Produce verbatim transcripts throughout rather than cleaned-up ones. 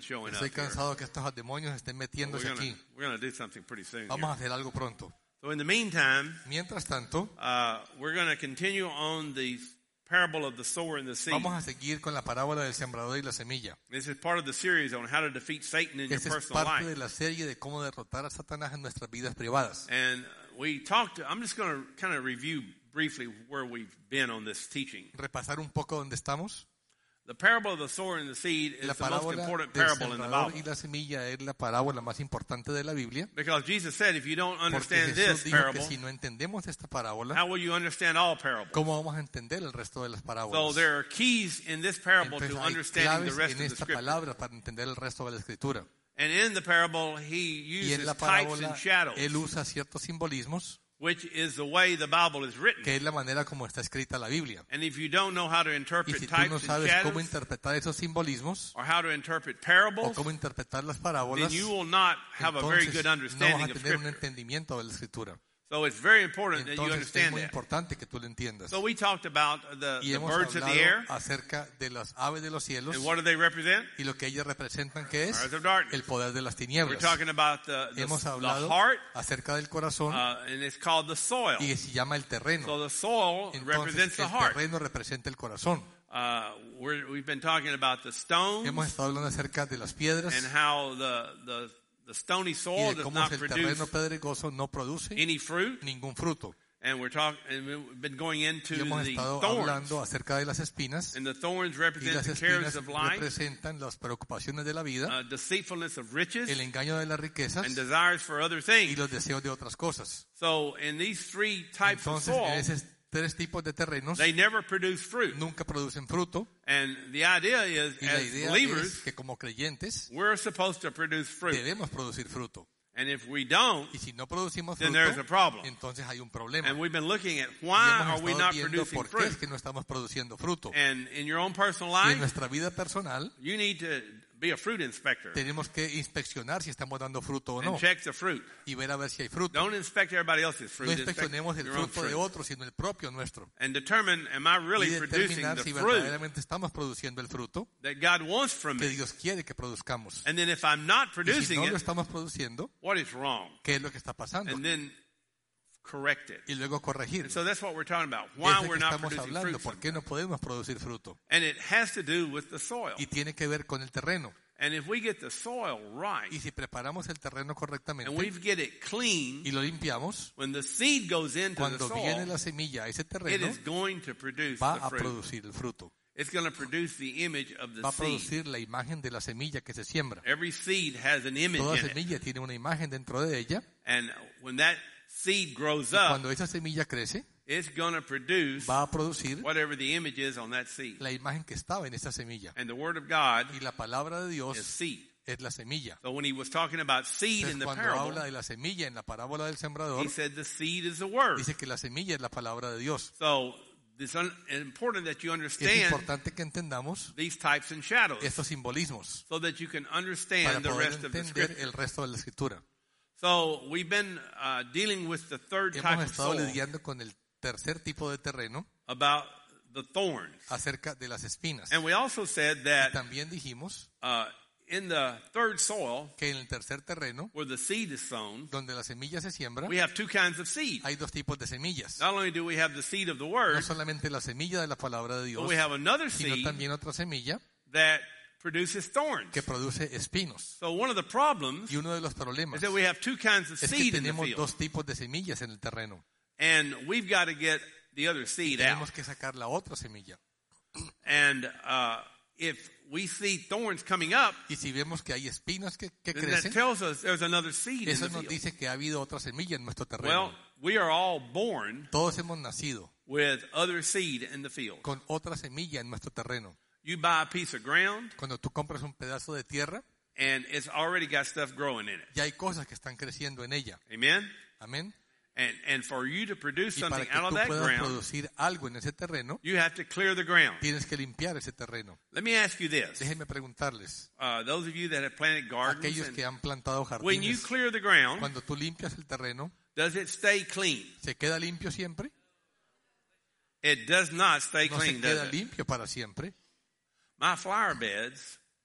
demons showing Estoy up here. cansado que estos demonios estén We're metiéndose gonna, aquí. we're gonna do something pretty soon Vamos a here. hacer algo pronto. So in the meantime, Mientras tanto, uh, we're going to continue on the parable of the sower and the seed. vamos a seguir con la parábola del sembrador y la semilla. This is part of the series on how to defeat Satan in your Esta es personal parte life. de la serie de cómo derrotar a Satanás en nuestras vidas privadas. And we talked, I'm just going to kind of review briefly where we've been on this teaching. Repasar un poco dónde estamos. The parable of the sower and the seed is La the most parábola important del parable in the sembrador Bible. y la semilla es la parábola más importante de la Biblia. Because Jesus said, if you don't Porque understand Jesús this dijo que parable, si no entendemos esta parábola, how will you understand all parables? ¿cómo vamos a entender el resto de las So parábolas? there are keys in this parable Entonces to hay understanding the claves rest en of the esta scripture. palabra para entender el resto de la escritura. And in the parable, he Y en uses la types parábola and shadows, él usa ciertos simbolismos, which is the way the Bible is written. que es la manera como está escrita la Biblia. And if you don't know how to Y interpret si tú no types and sabes cómo shadows, interpretar esos simbolismos or how to interpret o parables, cómo interpretar las then parábolas, you will not have a very entonces good no vas understanding a of tener un Scripture. entendimiento de la escritura. So it's very important that you Entonces es understand muy that. importante que tú lo entiendas. So we talked about the, Y the hemos birds of hablado the air, acerca de las aves de los cielos and what do they represent? y lo que ellas representan, que es Powers of darkness. el poder de las We're tinieblas. talking about the, the, Hemos the hablado heart, acerca del corazón uh, and it's called the soil. y que se llama el terreno. So the soil Entonces represents the el heart. terreno representa el corazón. Uh, we're, we've been talking about the stones Hemos estado hablando acerca de las piedras and how the, the, the stony y soil de does cómo not el produce terreno pedregoso no produce any fruit. ningún fruto. And we're talking, and we've been going into Y hemos the estado thorns. hablando acerca de las espinas And the thorns y represent las the cares espinas of life, representan las preocupaciones de la vida, uh, deceitfulness of riches, el engaño de las riquezas and desires for other y things. los deseos de otras cosas. So in these three types of Entonces, en soil, esos tres tipos de terrenos they never produce fruit. nunca producen fruto And the idea is, y la as idea believers, es que como creyentes we're supposed to produce fruit. debemos producir fruto. And if we don't, Y si no producimos then there's a fruto, problem. entonces hay un problema. And we've been looking at Y why hemos are we estado not viendo producing por qué es fruit. que no estamos produciendo fruto. And in your own personal Y en life, nuestra vida personal you need to be a fruit inspector tenemos que inspeccionar si estamos dando fruto o no and check the fruit. y ver a ver si hay fruto. Don't inspect everybody else's fruit. No Inspect inspeccionemos el your own fruto de fruit. otro, sino el propio nuestro. And determine, am I Y really producing determinar the si fruit verdaderamente estamos produciendo el fruto that God wants from que me? Dios quiere que produzcamos. And then if I'm not Y si producing no lo it, estamos produciendo, what is wrong? ¿qué es lo que está pasando? And then correct it. Y luego corregir. And so that's what we're talking about. Es Why de we're que not estamos producing hablando, fruit. ¿por qué no podemos producir fruto? And it has to do with the soil. Y tiene que ver con el terreno. And if we get the soil right, Y si preparamos el terreno and correctamente we get it clean, y lo limpiamos, when the seed goes into the cuando viene soil, la semilla a ese it terreno, is going to produce va the a fruit. producir el fruto. It's going to produce the image of the Va a seed. producir la imagen de la semilla que se siembra. Every seed has an image Toda in it. semilla tiene una imagen dentro de ella. And when that seed grows Y up, cuando esa semilla crece, it's going to produce va a producir whatever the image is on that seed. la imagen que estaba en esa semilla. And the Word of God Y la palabra de is Dios seed. es la semilla. So when he was talking about seed Entonces, in the cuando parable, habla de la semilla en la parábola del sembrador, he said the seed is the Word. dice que la semilla es la palabra de Dios. So it's un- important that you Es understand importante que entendamos these types and shadows estos simbolismos so that you can para understand the poder rest of the entender Scripture. el resto de la escritura. So we've been uh, dealing with the third type Hemos of estado soil lidiando con el tercer tipo de terreno about the thorns. acerca de las espinas. And we also said that También dijimos uh, in the third soil, que en el tercer terreno, where the seed is sown, donde la semilla se siembra, we have two kinds of seed. hay dos tipos de semillas. Not only do we have the seed of the No Word, solamente la semilla de la palabra de but Dios, we have another sino seed también otra semilla that produces thorns. que produce espinos. So one of the problems Y uno de los problemas is that we have two kinds of es que seed in the tenemos field. dos tipos de semillas en el terreno. And we've got to get the other seed out. Tenemos que sacar la otra semilla. And uh, if we see thorns coming up, Y si vemos que hay espinas que, que then that crecen, tells us there's another seed in eso the nos field. dice que ha habido otra semilla en nuestro terreno. Well, we are all born Todos hemos nacido with other seed in the field. con otra semilla en nuestro terreno. You buy a piece of ground, Cuando tú compras un pedazo de tierra, and it's already got stuff growing in it. ya hay cosas que están creciendo en ella. Amen? Amén. And, and for you to produce Y para something que out of tú that puedas ground, producir algo en ese terreno, you have to clear the ground. tienes que limpiar ese terreno. Let me ask you this. Déjenme preguntarles, Uh, those of you that have planted gardens, aquellos and que han plantado when you jardines, clear the ground, cuando tú limpias el terreno, does it stay clean? ¿se queda limpio siempre? It does not stay No se clean, queda does it? limpio para siempre. My flower beds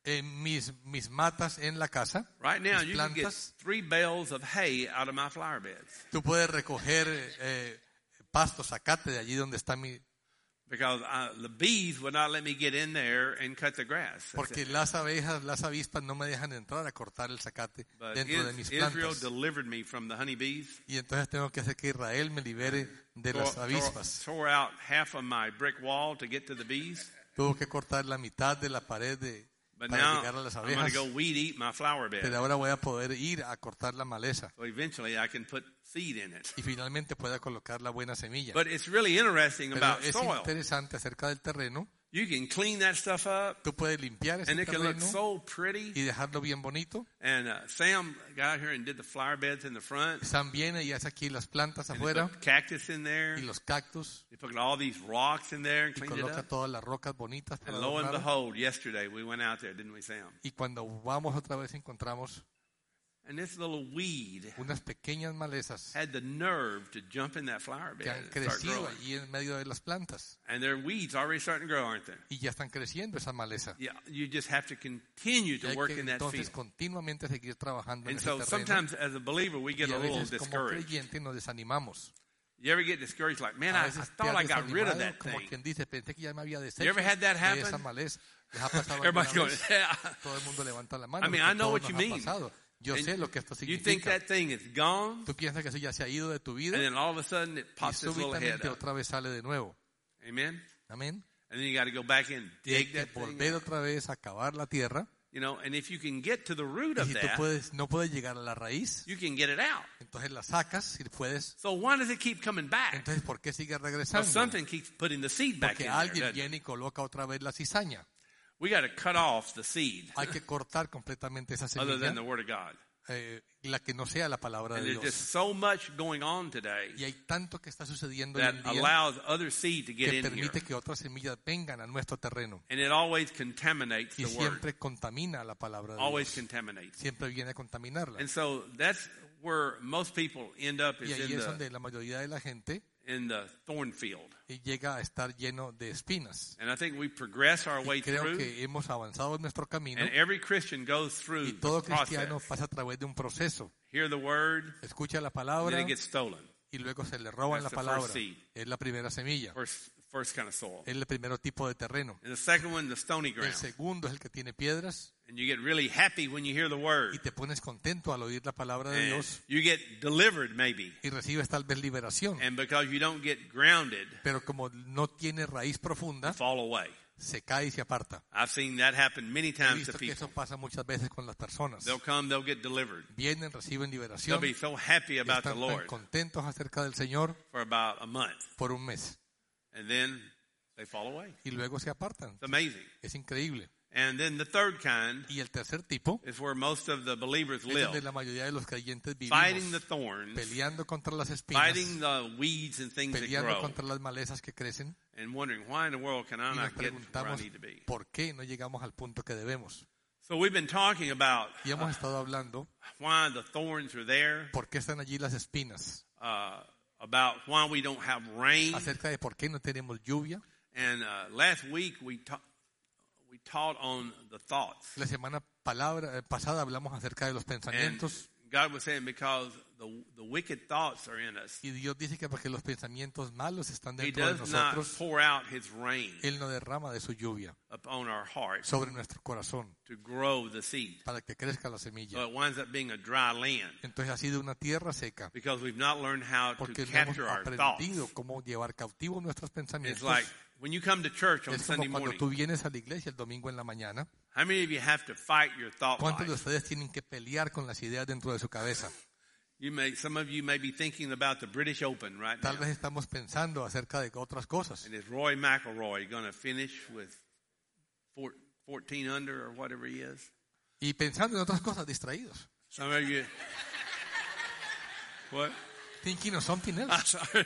en mis, mis matas en la casa, Right now, mis you can get plantas, three bales of hay out of my flower beds tú puedes recoger eh, pasto, zacate de allí donde está mi... because uh, the bees would not let me get in there and cut the grass. Porque las abejas, las avispas no me dejan entrar a cortar el zacate But dentro de Is- mis Israel plantas. delivered me from the honeybees. Y entonces tengo que hacer que Israel me libere de Tore, las tore, avispas. tore out half of my brick wall to get to the bees. Tuvo que cortar la mitad de la pared de, But para now llegar a las I'm going abejas. to go weed eat my flower bed. Pero ahora voy a poder ir a cortar la maleza. So eventually I can put seed in it. Y finalmente pueda colocar la buena semilla. But it's really interesting Pero about es soil. interesante acerca del terreno. You can clean that stuff up Tú puedes limpiar ese and it can look terreno so pretty. y dejarlo bien bonito. And uh, Sam got out here and did the flower beds in the front. Sam viene y hace aquí las plantas And he afuera put cactus in there. y los cactus He put all these rocks in there and y cleaned it coloca up. todas las rocas bonitas para And lo and adornar. behold, yesterday we went out there, didn't we, Sam? Y cuando vamos otra vez encontramos And this little weed unas pequeñas malezas had the nerve to jump in that flower que bed han and start crecido growing. allí en medio de las plantas. And their weeds already starting to grow, aren't they? Y ya están creciendo esa maleza. Yeah, you just have to continue Y to hay work que in that entonces field. continuamente seguir trabajando en And ese so terreno. sometimes as a believer we Y get a a little veces como discouraged. creyentes nos desanimamos. You ever get discouraged like, man, A I, I veces te thought has I got rid of desanimado, that como thing. quien dice, pensé que ya me había You deshecho ever had that de happen? esa maleza. ¿Les ha pasado Everybody's alguna going, vez? yeah. Todo el mundo levanta la mano. I mean, porque I know todo what nos you ha mean. pasado. Yo And sé lo que esto You think significa. that thing is gone, Tú piensas que eso ya se ha ido de tu vida and then all of a sudden it y pops this little head súbitamente up. otra vez sale de nuevo. Amen? Amén. And then you got to go back in and Y hay dig que that thing volver out. otra vez a cavar la tierra. You know, and if you can get to the root Y of si tú that, puedes, no puedes llegar a la raíz, you can get it out. entonces la sacas si puedes. So why does it keep coming back? Entonces, ¿por qué sigue Well, regresando? something keeps putting the seed back in Porque there. alguien doesn't it? viene y coloca otra vez la cizaña. We got to cut off the seed Hay que cortar completamente esa other than semilla, the Word of God. eh, la que no sea la palabra And de there's just Dios. so much going on today Y hay tanto que está sucediendo hoy that en día allows other seed to get que in here. permite que otras semillas vengan a nuestro terreno. And it always contaminates Y the Word. siempre contamina la palabra de Always Dios. contaminates. Siempre viene a contaminarla. And so that's where most people end up Y is ahí in es the, donde la mayoría de la gente in the thorn field. y llega a estar lleno de espinas. And I think we progress our way Y creo through. que hemos avanzado en nuestro camino And every Christian goes through y the todo cristiano process. pasa a través de un proceso. Hear the Word, Escucha la and palabra then it gets stolen. y luego se le roban That's la the first palabra. seed. Es la primera semilla. First, first kind of soil. Es el primer tipo de terreno. And the second one, the stony El ground. segundo es el que tiene piedras And you get really happy when you hear the y Word. te pones contento al oír la palabra de And Dios you get delivered maybe. y recibes tal vez liberación. And because you don't get grounded, Pero como no tiene raíz profunda, you fall away. se cae y se aparta. I've seen that happen many He times to visto que people. eso pasa muchas veces con las personas. They'll come, they'll get delivered. Vienen, reciben They'll liberación be so happy y about the están tan Lord contentos acerca del Señor for about a month. por un mes And then they fall away. y luego se apartan. It's amazing. Es increíble. And then the third kind Y el tercer tipo is where most of the believers es donde live. la mayoría de los creyentes Fighting the vivimos, thorns, peleando contra las espinas, fighting the weeds and things that peleando grow, contra las malezas que crecen and wondering why in the world can I y nos not get to where I preguntamos need to be. por qué no llegamos al punto que debemos. So we've been talking about Y hemos estado hablando why the thorns are there, por qué están allí las espinas, uh, about why we don't have rain. acerca de por qué no tenemos lluvia. And uh, last week we ta- we taught on the thoughts. La semana palabra, eh, pasada hablamos acerca de los And pensamientos God was saying because the the wicked thoughts are in us, y Dios dice que porque los pensamientos malos están He dentro de does not nosotros, pour out His rain Él no derrama de su lluvia upon our hearts sobre nuestro corazón to grow the seed. para que crezca la semilla. So it winds up being a dry land Entonces ha sido una tierra seca because we've not learned how to porque no hemos capture our thoughts. aprendido cómo llevar cautivo nuestros It's pensamientos. like when you come to church on Es como Sunday cuando morning, tú vienes a la iglesia el domingo en la mañana. how many of you have to fight your thought ¿Cuántos de life? ustedes tienen que pelear con las ideas dentro de su cabeza? You may, some of you may be thinking about the British Open right Tal now. vez estamos pensando acerca de otras cosas. And is Roy McIlroy going to finish with four, fourteen under or whatever he is? Y pensando en otras cosas, distraídos. Some of you, what? Thinking of something I'm else. sorry.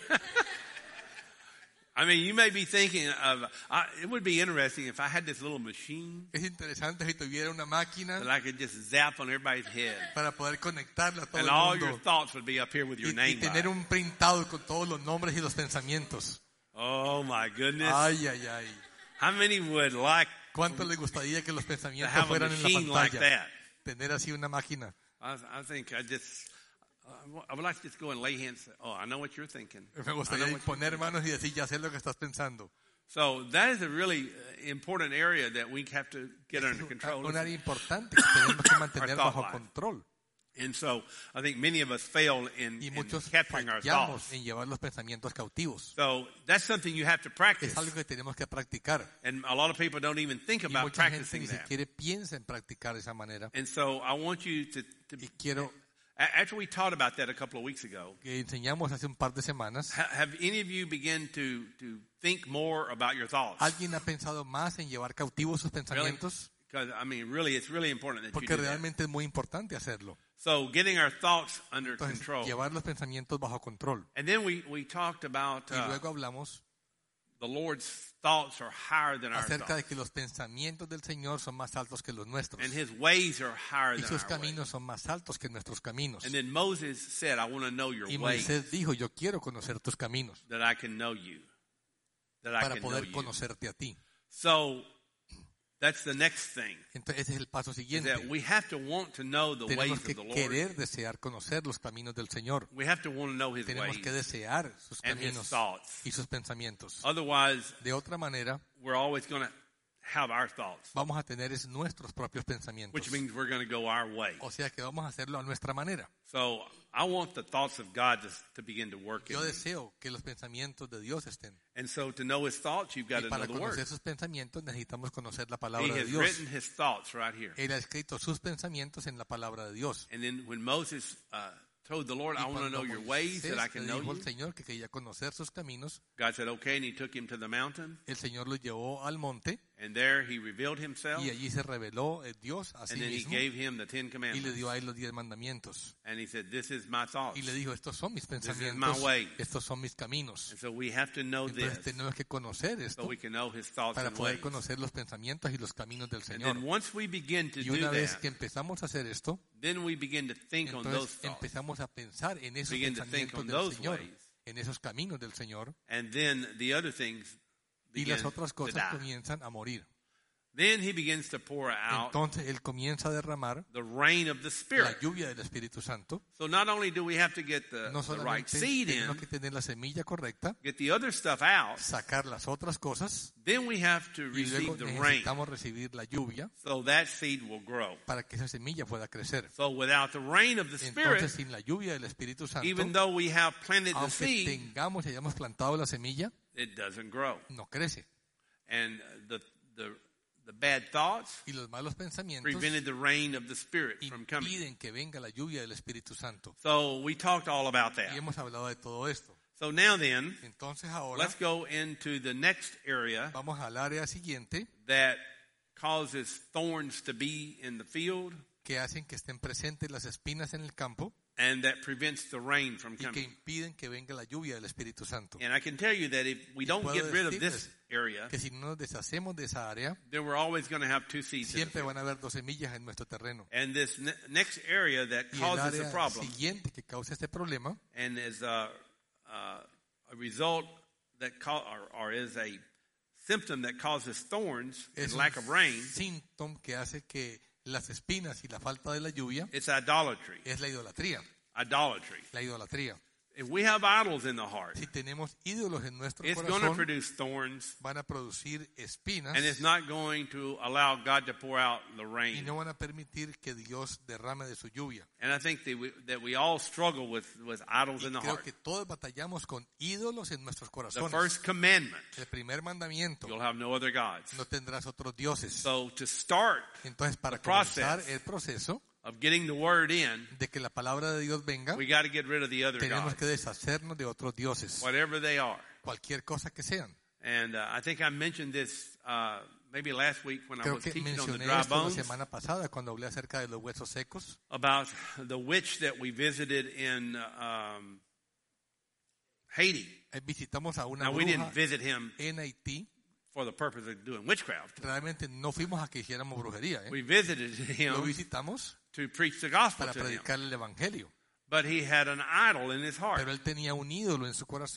I mean, you may be thinking of, I, it would be interesting if I had this little machine Es interesante si tuviera una máquina that I could just zap on everybody's head. para poder conectarla a todo And el all your mundo thoughts would be up here with y, your y name by tener it. un printado con todos los nombres y los pensamientos. Oh my goodness. Ay, ay, ay. How many would like ¿Cuánto le gustaría que los to pensamientos have a fueran en la machine like pantalla? that. Tener así una máquina. I, I think I just, I would like to just go and lay hands. Oh, I know what you're thinking. Me I know gustaría what you're poner thinking. manos y decir, ya sé lo que estás pensando. So that is a really uh, important area that we have to get under Es control. un área importante que tenemos que mantener thought bajo life. control. And so I think many of us fail in, Y in muchos capturing our fallamos thoughts. en llevar los pensamientos cautivos. So that's something you have to practice. Es algo que tenemos que practicar. And a lot of people don't even think Y about mucha gente practicing ni that. siquiera piensa en practicar de esa manera. And so I want you to, to Y quiero a- after we taught about that a couple of weeks ago, que enseñamos hace un par de semanas. ha- have any of you begin to, to think more about your thoughts? ¿Alguien ha pensado más en llevar cautivos sus Really? pensamientos? Because, I mean, really, it's really important that you Porque do that. realmente es muy importante hacerlo. So getting our thoughts under Entonces, control. llevar los pensamientos bajo control. And then we, we talked about Y uh, luego hablamos the Lord's thoughts are higher than our acerca de thoughts. que los pensamientos del Señor son más altos que los nuestros. And His ways are higher Y than sus our ways. caminos son más altos que nuestros caminos. And then Moses said, I want to know your Y ways, Moisés dijo, yo quiero conocer tus caminos that I can know you. That I para can know poder you. conocerte a ti. So that's the next thing. Entonces ese es el paso Is siguiente. that we have to want to know the ways Tenemos of que the Lord. querer, desear conocer los caminos del Señor. We have to want to know His Tenemos ways que desear sus and His caminos thoughts. y sus pensamientos. Otherwise, De otra manera, we're always going to have our thoughts, vamos a tener es nuestros propios pensamientos. which means we're going to go our way. O sea que vamos a hacerlo a nuestra manera. So I want the thoughts of God to, to begin to work in Yo me. deseo que los pensamientos de Dios estén. And so to know His thoughts, you've got Y to know para the Word. conocer sus pensamientos necesitamos conocer la He palabra de has Dios. written His thoughts right here. Él ha escrito sus pensamientos en la palabra de Dios. And then when Moses uh, told the Lord, Y I want to cuando know your ways, Moisés that I le can know dijo you, al Señor que quería conocer sus caminos, God said, okay, and He took him to the mountain. el Señor lo llevó al monte And there He revealed Himself. y allí se reveló eh, Dios a sí And then He mismo gave him the Ten y le Commandments. dio a él los diez mandamientos. And He said, this is my thoughts. Y le dijo, estos son mis is my pensamientos, way. estos son mis caminos. And so we have to know Entonces this tenemos que conocer so esto we can know His thoughts para and poder ways. conocer los pensamientos y los caminos del And Señor. then once we begin to Y do una vez that, que empezamos a hacer esto, then we begin to think on those entonces thoughts. empezamos a pensar en esos Begin to think pensamientos on del those Señor, ways. en esos caminos del Señor, And then the other things y begin las otras to cosas die. comienzan a morir. Then He begins to pour out Entonces Él comienza a derramar the rain of the la Spirit. lluvia del Espíritu Santo. So not only do we have to get the, No the right solamente seed tenemos in, que tener la semilla correcta, get the other stuff out, sacar las otras cosas, then we have to y luego receive the rain necesitamos recibir la lluvia so that seed will grow. para que esa semilla pueda crecer. So without the rain of the Spirit, Entonces, sin la lluvia del Espíritu Santo, even though we have planted the aunque seed, tengamos y hayamos plantado la semilla, it doesn't grow. no crece. And the, the, the bad thoughts Y los malos pensamientos prevented the rain of the Spirit from coming. impiden que venga la lluvia del Espíritu Santo. So we talked all about Y that. hemos hablado de todo esto. So now then, Entonces ahora let's go into the next area vamos al área siguiente that causes thorns to be in the field que hacen que estén presentes las espinas en el campo and that prevents the rain from y que coming. impiden que venga la lluvia del Espíritu Santo. And I can tell you that if we don't puedo get rid of decirles this area, Que si no nos deshacemos de esa área, then we're always going to have two seeds in the siempre field. van a haber dos semillas en nuestro terreno. And this ne- next area that Y el causes a área problem siguiente que causa este problema and is a, uh, a result that ca- or, or is a symptom that causes thorns and es lack of rain, un síntoma que hace que las espinas y la falta de la lluvia it's idolatry. es la idolatría. Idolatry. La idolatría. If we have idols in the heart, Si tenemos ídolos en nuestro it's going to corazón, produce thorns, van a producir espinas and it's not going to allow God to pour out the y rain. no van a permitir que Dios derrame de su lluvia. And I think that we, that we all struggle with, with idols Y in the creo heart. que todos batallamos con ídolos en nuestros The corazones. first commandment, El primer mandamiento, you'll have no other gods. no tendrás otros dioses. So to start Entonces, para the process. comenzar el proceso of getting the word in, de que la palabra de Dios venga, we got to get rid of the other tenemos gods, que deshacernos de otros dioses, whatever they are. cualquier cosa que sean. And uh, I think I mentioned this uh, maybe last week when I Creo was que teaching on the mencioné dry esto la bones semana pasada cuando hablé acerca de los huesos secos, about the witch that we visited in uh, um, Haiti. Eh, visitamos a una Now we didn't bruja visit him en Haití. for the purpose of doing witchcraft. Realmente no fuimos a que hiciéramos brujería, ¿eh? We visited Lo him visitamos to preach the gospel para to him. predicar el evangelio. But he had an idol in his heart. Pero él tenía un ídolo en su corazón.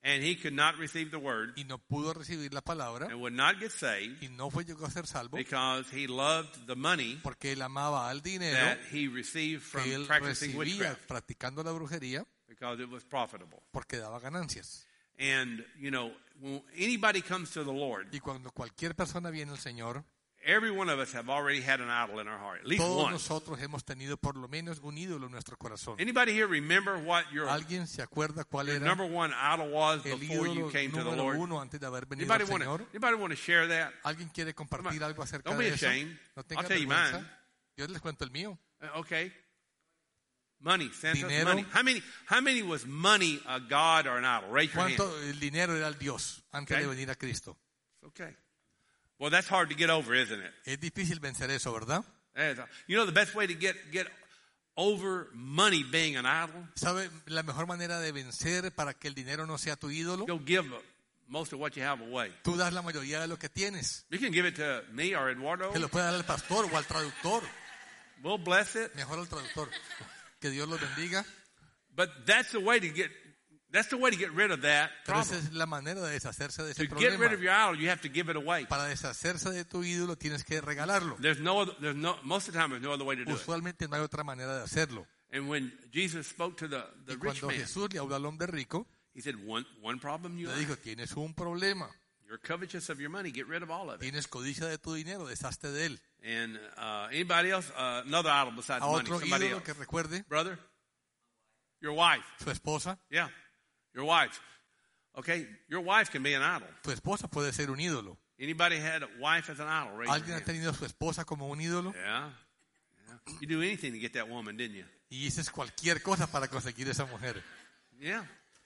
and he could not receive the word y no pudo recibir la palabra and would not get saved y no fue llegó a ser salvo because he loved the money porque él amaba al dinero that he received from que él practicing recibía witchcraft practicando la brujería because it was profitable. porque daba ganancias. And, you know, when anybody comes to the Lord, Y cuando cualquier persona viene al Señor, every one of us have already had an idol in our heart, at least todos one. nosotros hemos tenido por lo menos un ídolo en nuestro corazón. Anybody here remember what your, ¿Alguien se acuerda cuál your era number one idol was el before you ídolo came to the número Lord? uno antes de haber venido Anybody al want to, Señor? anybody want to share that? ¿Alguien quiere compartir algo acerca Don't be de eso? ashamed. No tenga I'll tell you vergüenza. mine. Yo les cuento el mío. Uh, Okay. Money, Santa's Dinero. money. How many, how many was money a god or an idol? Raise your hand. ¿Cuánto el dinero era el Dios antes Okay. de venir a Cristo? Okay. Well, that's hard to get over, isn't it? Es difícil vencer eso, ¿verdad? That is- You know the best way to get, get over money being an idol? ¿Sabe la mejor manera de vencer para que el dinero no sea tu ídolo? Go give most of what you have away. Tú das la mayoría de lo que tienes. You can give it to me or Eduardo. Que lo puede dar al pastor o al traductor. We'll bless it. Mejor al traductor. Que Dios los bendiga. But that's the way to get that's the way to get rid of that Pero esa problem. es la manera de deshacerse de ese To get rid problema. of your idol, you have to give it away. Para deshacerse de tu ídolo tienes que regalarlo. There's no other, there's no most of the time there's no other way to do it. Usualmente no hay otra manera de hacerlo. And when Jesus spoke to the, the Y rich cuando man, Jesús le habló al hombre rico, he said, one one problem you le have. dijo, tienes un problema. You're covetous of your money, get rid of all of it. Tienes codicia de tu dinero, deshazte de él. And uh, anybody else, uh, another idol besides A money, otro somebody ídolo else. que recuerde, Brother? Your wife. su esposa. Yeah. Your wife. Okay, your wife can be an idol. Tu esposa puede ser un ídolo. Anybody had a wife as an idol? Raise your ¿Alguien ha hand. tenido a su esposa como un ídolo? Yeah. yeah. You do anything to get that woman, didn't you? Y dices cualquier cosa para conseguir esa mujer. Yeah.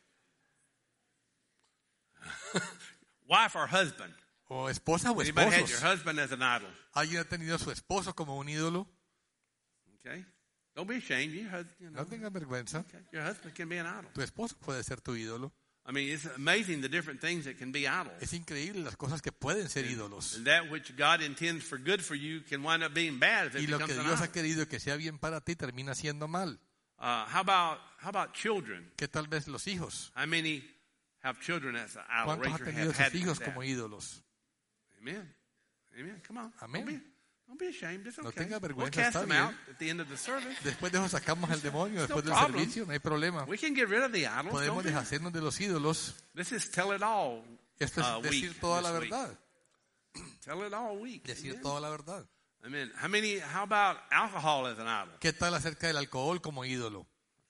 Wife or husband. O esposa o Anybody had your esposos. husband as an idol? ¿Alguien ha tenido a su esposo como un ídolo? Okay. Don't be ashamed. Your husband, you know, No tengas vergüenza. okay. Your husband can be an idol. Tu esposo puede ser tu ídolo. I mean, it's amazing the different things that can be idols. Es increíble las cosas que pueden ser ídolos. And that which God intends for good for you can wind up being bad if it Y lo becomes que an Dios idol. ha querido que sea bien para ti termina siendo mal. Uh, how about how about children? ¿Qué tal vez los hijos? How many have children as an idol? ¿Cuántos Raise han your tenido hand. sus Had hijos that. como ídolos? Amen. Amen. Come on. Amén. Don't be, don't be ashamed. It's No okay. tenga We'll vergüenza, cast está them bien. out at the end of the service. Después de eso sacamos al demonio, It's no después del problem. servicio, no hay problema. We can get rid of the idols. Podemos Don't we? deshacernos de los ídolos. This is tell it all. Esto es uh, decir week, toda this la week. verdad. Tell it all week. Decir Amen. toda la verdad. Amen. How many? How about alcohol as an idol? ¿Qué tal acerca del alcohol como ídolo?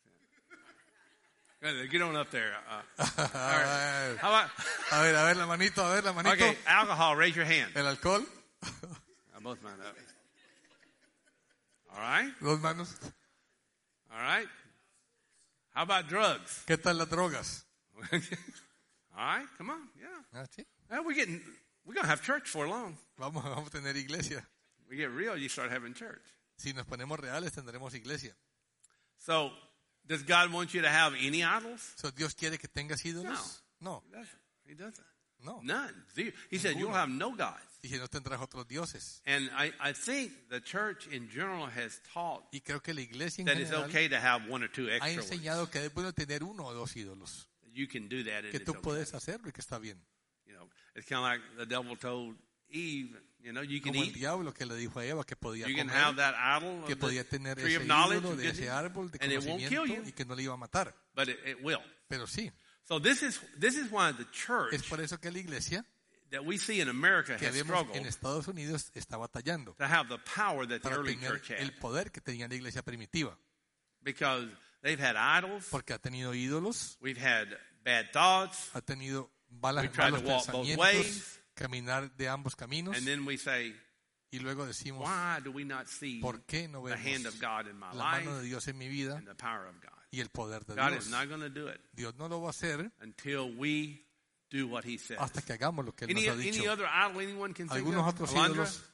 Get on up there. Uh, a, ver, how about? a ver, a ver la manito, a ver la manito. Okay, alcohol. Raise your hand. El alcohol, Uh, both mine up. All right. dos manos. All right. How about drugs? ¿Qué tal las drogas? All right. Come on. Yeah. Ah, sí. Well, we're getting. We're gonna have church for long. Vamos, vamos a tener iglesia. We get real. You start having church. Si nos ponemos reales tendremos iglesia. So, does God want you to have any idols? So, ¿Dios quiere que tengas ídolos? No, He doesn't. He doesn't. no. None. Zero. He said you'll Ninguno. have no gods. Dije, no tendrás otros dioses. And I, I think the church in general has taught Y creo que la iglesia en that it's general okay to have one or two ha extra ones. enseñado que es bueno tener uno o dos ídolos. You can do that and Que it's tú okay. puedes hacerlo y que está bien. You know, it's kind of like the devil told Eve, you know, you can Como el eat, diablo que le dijo a Eva que podía you can comer, have that idol que of the podía tener tree ese of knowledge ídolo and de ese goodness, árbol de and it won't kill conocimiento you, y que no le iba a matar. but it, it will. Pero sí, So this is this is why the church es por eso que la iglesia that we see in America que has vemos struggled en Estados Unidos está batallando to have the power that the para early tener church had, el poder que tenía la iglesia primitiva. because they've had idols, Porque ha tenido ídolos, we've had bad thoughts, ha tenido balas, We try to malos walk both pensamientos, ways. caminar de ambos caminos and then we say, y luego decimos, why do we not see ¿por qué no the hand of vemos God in my la life mano de Dios en mi vida and the power of God? y el poder de God Dios? is not going to do it Dios no lo va a hacer until we do what He says. hasta que hagamos lo que Él Any, nos ha dicho. any other idol anyone can think Algunos of? otros Alondra? ídolos,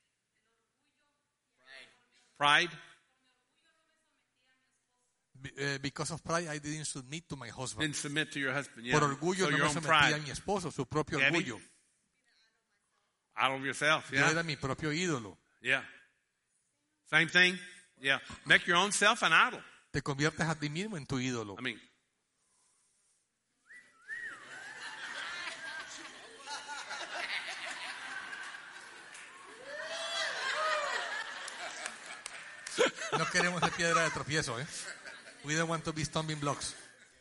Pride. eh, because of pride, I didn't submit to my husband. Didn't submit to your husband. Yeah. Por orgullo so no your me own sometí a pride. mi esposo, su propio Debbie? orgullo. Idol of yourself. Yo Yeah. era mi propio ídolo. Yeah. Same thing. Yeah. Make your own self an idol. Te conviertes a ti mismo en tu ídolo. I mean, No queremos ser piedra de tropiezo, ¿eh? We don't want to be stumbling blocks.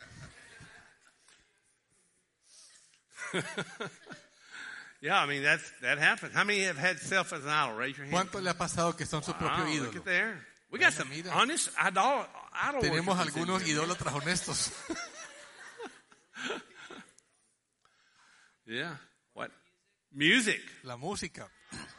Yeah, I mean, that's, that happens. How many have had self as an idol? Raise your hand. ¿Cuánto le ha pasado que son su propio Wow, ídolo? look at there. We got Bueno, some mira. honest idol, idol Tenemos worshipers in algunos here. idólatras honestos. Yeah. What? Music. La música,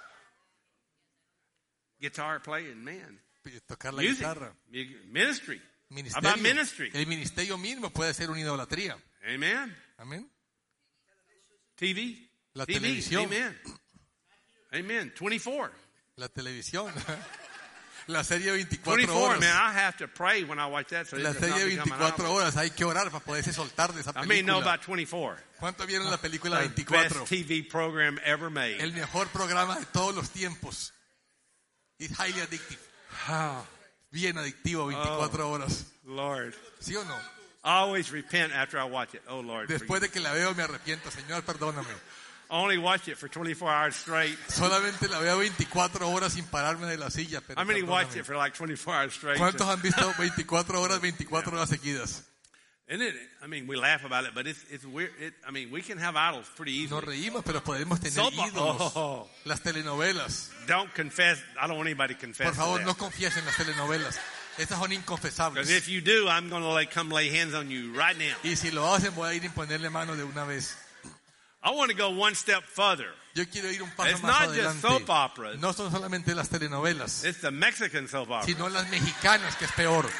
Guitar playing, man. tocar la Music. guitarra, Mu- Ministry. How ministerio. about ministry? El ministerio mismo puede ser una idolatría. Amen. Amén. T V. La T V. televisión. Amen. Amen. twenty-four. La televisión. La serie veinticuatro twenty-four, horas. man. I have to pray when I watch that. So it La does not serie become an veinticuatro idol. horas. Hay que orar para poderse soltar de esa I mean, know película. about twenty-four. ¿Cuánto vieron la película The veinticuatro? best T V program ever made. El mejor programa de todos los tiempos. It's highly addictive. Oh, Bien adictivo, veinticuatro horas. Lord. ¿Sí o no? I always repent after I watch it. Oh, Lord. Después forgive de que la veo me arrepiento. Señor, perdóname. me. I only watch it for twenty-four hours straight. Solamente la veo veinticuatro horas sin pararme de la silla. Pero How many watch perdóname. it for like twenty-four hours straight? ¿Cuántos han visto veinticuatro horas, veinticuatro horas seguidas? Isn't it? I mean, we laugh about it, but it's it's weird. It, I mean, we can have idols pretty Nos easily. reímos, pero podemos tener Soap- ídolos. oh. Las telenovelas. Don't confess. I don't want anybody to confess Por favor, to no that. confiesen las telenovelas. Estas son Because inconfesables. if you do, I'm going to lay, come lay hands on you right now. Y si lo hacen, voy a ir y ponerle mano de una vez. I want to go one step further. Yo quiero ir un paso It's más not just adelante. soap operas. No son solamente las telenovelas, It's the Mexican soap opera. sino las mexicanas, que es peor.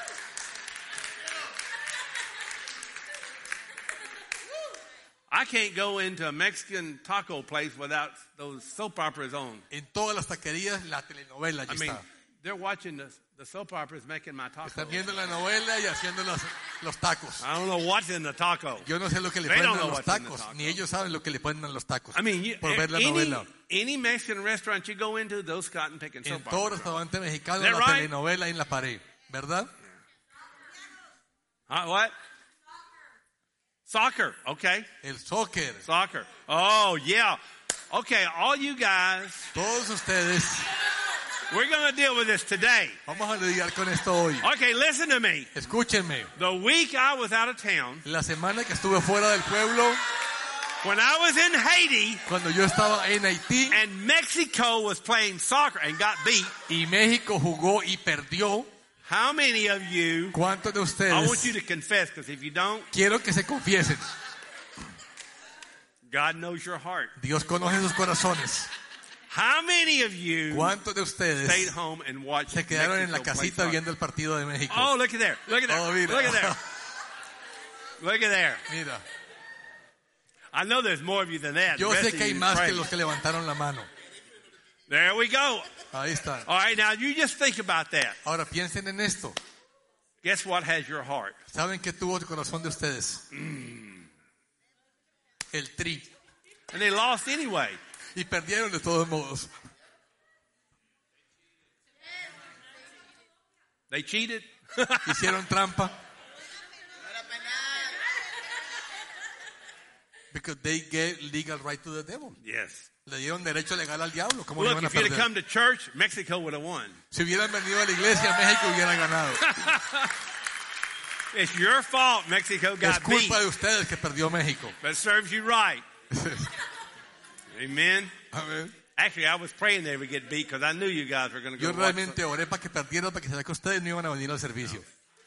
I can't go into a Mexican taco place without those soap operas on. En todas las taquerías, la telenovela I allí mean, está. they're watching the, the soap operas making my taco. Están viendo la novela y haciendo los, los tacos. I don't know what's in the taco. Yo no sé lo que le They ponen don't a know los what's in the tacos, taco. ni ellos saben lo que le ponen a los tacos. I mean, you, por ver la any, novela. any Mexican restaurant you go into, those cotton picking En soap todo operas. restaurante mexicano, Is that la right? telenovela en la pared, ¿verdad? Huh, what? Soccer. Okay. El soccer. Soccer. Oh, yeah. Okay, all you guys, Todos ustedes, we're going to deal with this today. vamos a lidiar con esto hoy. Okay, listen to me. Escúchenme. The week I was out of town, La semana que estuve fuera del pueblo, when I was in Haiti, cuando yo estaba en Haití and Mexico was playing soccer and got beat, y México jugó y perdió, how many of you, ¿cuántos de I want you ustedes? to confess, because if you don't, Quiero que se confiesen. God knows your heart. Dios conoce sus corazones. How many of you ¿Cuántos de stayed ustedes home and watched se quedaron en la Mexico play casita soccer? viendo el partido de México? Oh, look at there. Look at there. Oh, mira. Look at there. Look at there. Mira, I know there's more of you than that. The yo rest sé of que hay you más pray. que los que levantaron la mano. There we go. Ahí está. All right, now you just think about that. Ahora piensen en esto. Guess what has your heart? ¿Saben qué tuvo el corazón de ustedes? El tri. And they lost anyway. Y perdieron de todos modos. They cheated. Hicieron trampa. Because they gave legal right to the devil. Yes. Le dieron derecho legal al diablo. ¿Cómo le Look, van a if you'd have perder? come to church, Mexico would have won. Si hubieran venido a la iglesia, México hubiera ganado. It's your fault Mexico Es got beat, culpa de ustedes que perdió México. but it serves you right. Amen. Amén. Actually, I was praying they would get beat because I knew you guys were going to Yo go watch realmente oré para que perdieran, para que sabía que ustedes no iban a venir al servicio.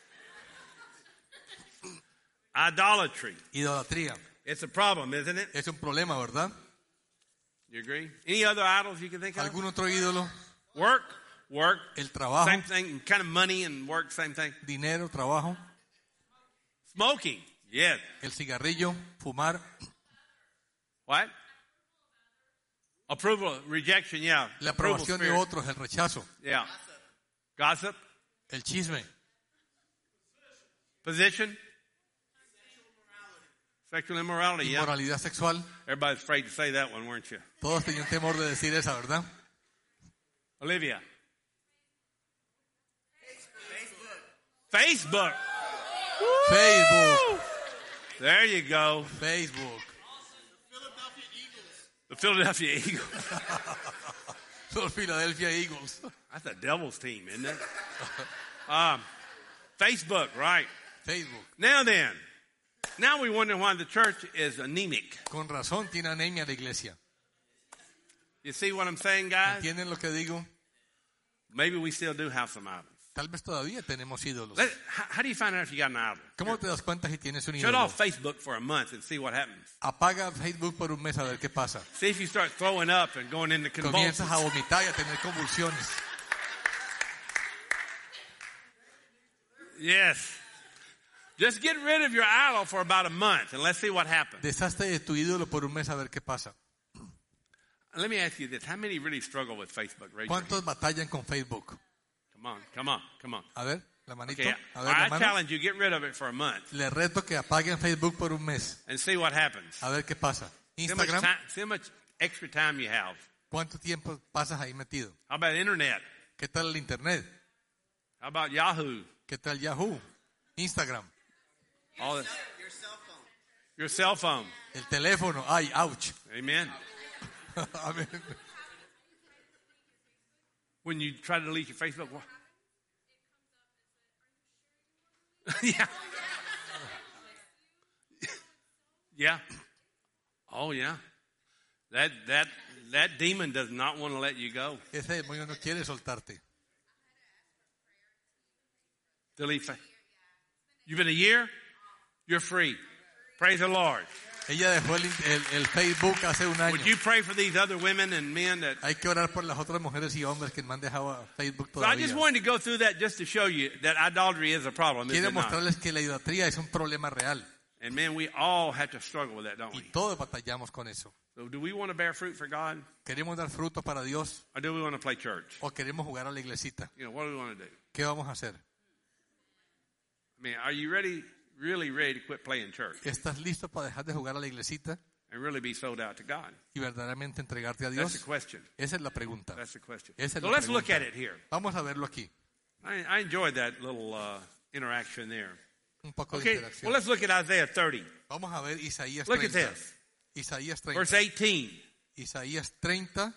idolatry. Idolatría. It's a problem, isn't it? Es un problema, ¿verdad? You agree? Any other idols you can think of? ¿Algún otro ídolo? Work, work, El trabajo, same thing. Kind of money and work, same thing. dinero, trabajo, Smoking, yes. el cigarrillo, fumar, What? Approval, rejection, yeah. la Approval aprobación de spirit. otros, el rechazo, Yeah. Gossip, el chisme, position, sexual immorality, yeah. inmoralidad sexual. Everybody's afraid to say that one, weren't you? Todos tenían temor de decir esa, ¿verdad? Olivia. Facebook. Facebook, There you go. Facebook. The Philadelphia Eagles. Los Philadelphia Eagles. That's a devil's team, isn't it? um, Facebook, right. Facebook. Now then, now we wonder why the church is anemic. Con razón tiene anemia la iglesia. You see what I'm saying, guys? ¿Entienden lo que digo? Maybe we still do have some idols. Tal vez todavía tenemos ídolos. Let, how, how do you find out if you got an idol? ¿Cómo te das cuenta si tienes un Shut ídolo? off Facebook for a month and see what happens. Apaga Facebook por un mes a ver qué pasa. See if you start throwing up and going into convulsions. Comienzas a vomitar y a tener convulsiones. Yes. Just get rid of your idol for about a month and let's see what happens. Deshazte de tu ídolo por un mes a ver qué pasa. Let me ask you this. How many really struggle with Facebook? Raise your hand. ¿Cuántos batallan con Facebook? Come on, come on, come on. A ver, la manito. Okay, A ver, la I mano. challenge you, get rid of it for a month Le reto que apaguen Facebook por un mes. and see what happens. A ver qué pasa. See how much, Instagram. time, see how much extra time you have. ¿Cuánto tiempo pasas ahí metido? How about internet? ¿Qué tal el internet? How about Yahoo? ¿Qué tal Yahoo? Instagram. All this. Your cell phone. El teléfono. Ay, ouch. Amen. Amén. When you try to delete your Facebook, what? Yeah. Yeah. Oh, yeah. That that that demon does not want to let you go. Ese demonio no quiere soltarte. Delete Facebook. You've been a year? You're free. Praise the Lord. Ella dejó el, el, el Facebook hace un año. Would you pray for these other women and men that... Hay que orar por las otras mujeres y hombres que me han dejado a Facebook So I todavía. just wanted to go through that just to show you that idolatry is a problem, is Quiero it not? mostrarles que la idolatría es un problema real. And man, we all have to struggle with that, don't Y we? todos batallamos con eso. So do we want to bear fruit for God? ¿Queremos dar fruto para Dios Or do we want to play church? o queremos jugar a la iglesita? You know, what do we want to do? ¿Qué vamos a hacer? I mean, are you ready, really ready to quit playing church ¿Estás listo para dejar de jugar a la iglesita and really be sold out to God? y verdaderamente entregarte a That's the Dios? question. Esa es la pregunta. That's the question. Esa es So la let's look pregunta. at it here. Vamos a verlo aquí. I, I enjoyed that little uh, interaction there. Un poco de Okay, interacción. well, let's look at Isaiah thirty. Vamos a ver Isaías Look at treinta. this. Isaías Verse treinta. eighteen. Isaías treinta,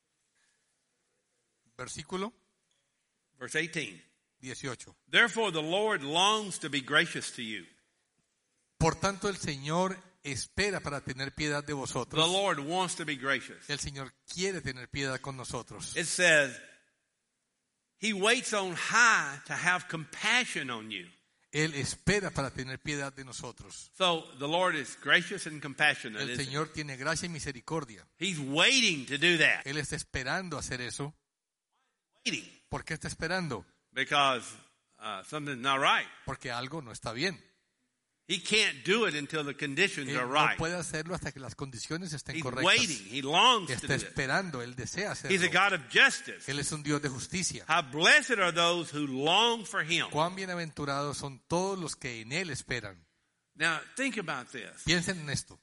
versículo Verse eighteen. dieciocho. Therefore, the Lord longs to be gracious to you. Por tanto, el Señor espera para tener piedad de The vosotros. Lord wants to be gracious. El Señor quiere tener piedad con nosotros. It says, He waits on high to have compassion on you. Él espera para tener piedad de nosotros. So the Lord is gracious and compassionate. El isn't he? Señor tiene gracia y misericordia. He's waiting to do that. Él está esperando hacer eso. Waiting. ¿Por qué está esperando? Because uh, something's not right. Porque algo no está bien. He can't do it until the conditions Él are no right. puede hacerlo hasta que las condiciones estén He's correctas. waiting. He longs to Está do it. esperando, Él desea He's a hacerlo. God of justice. Él es un Dios de justicia. How blessed are those who long for Him. Cuán bienaventurados son todos los que en Él esperan. Now, think about this. Piensen en esto.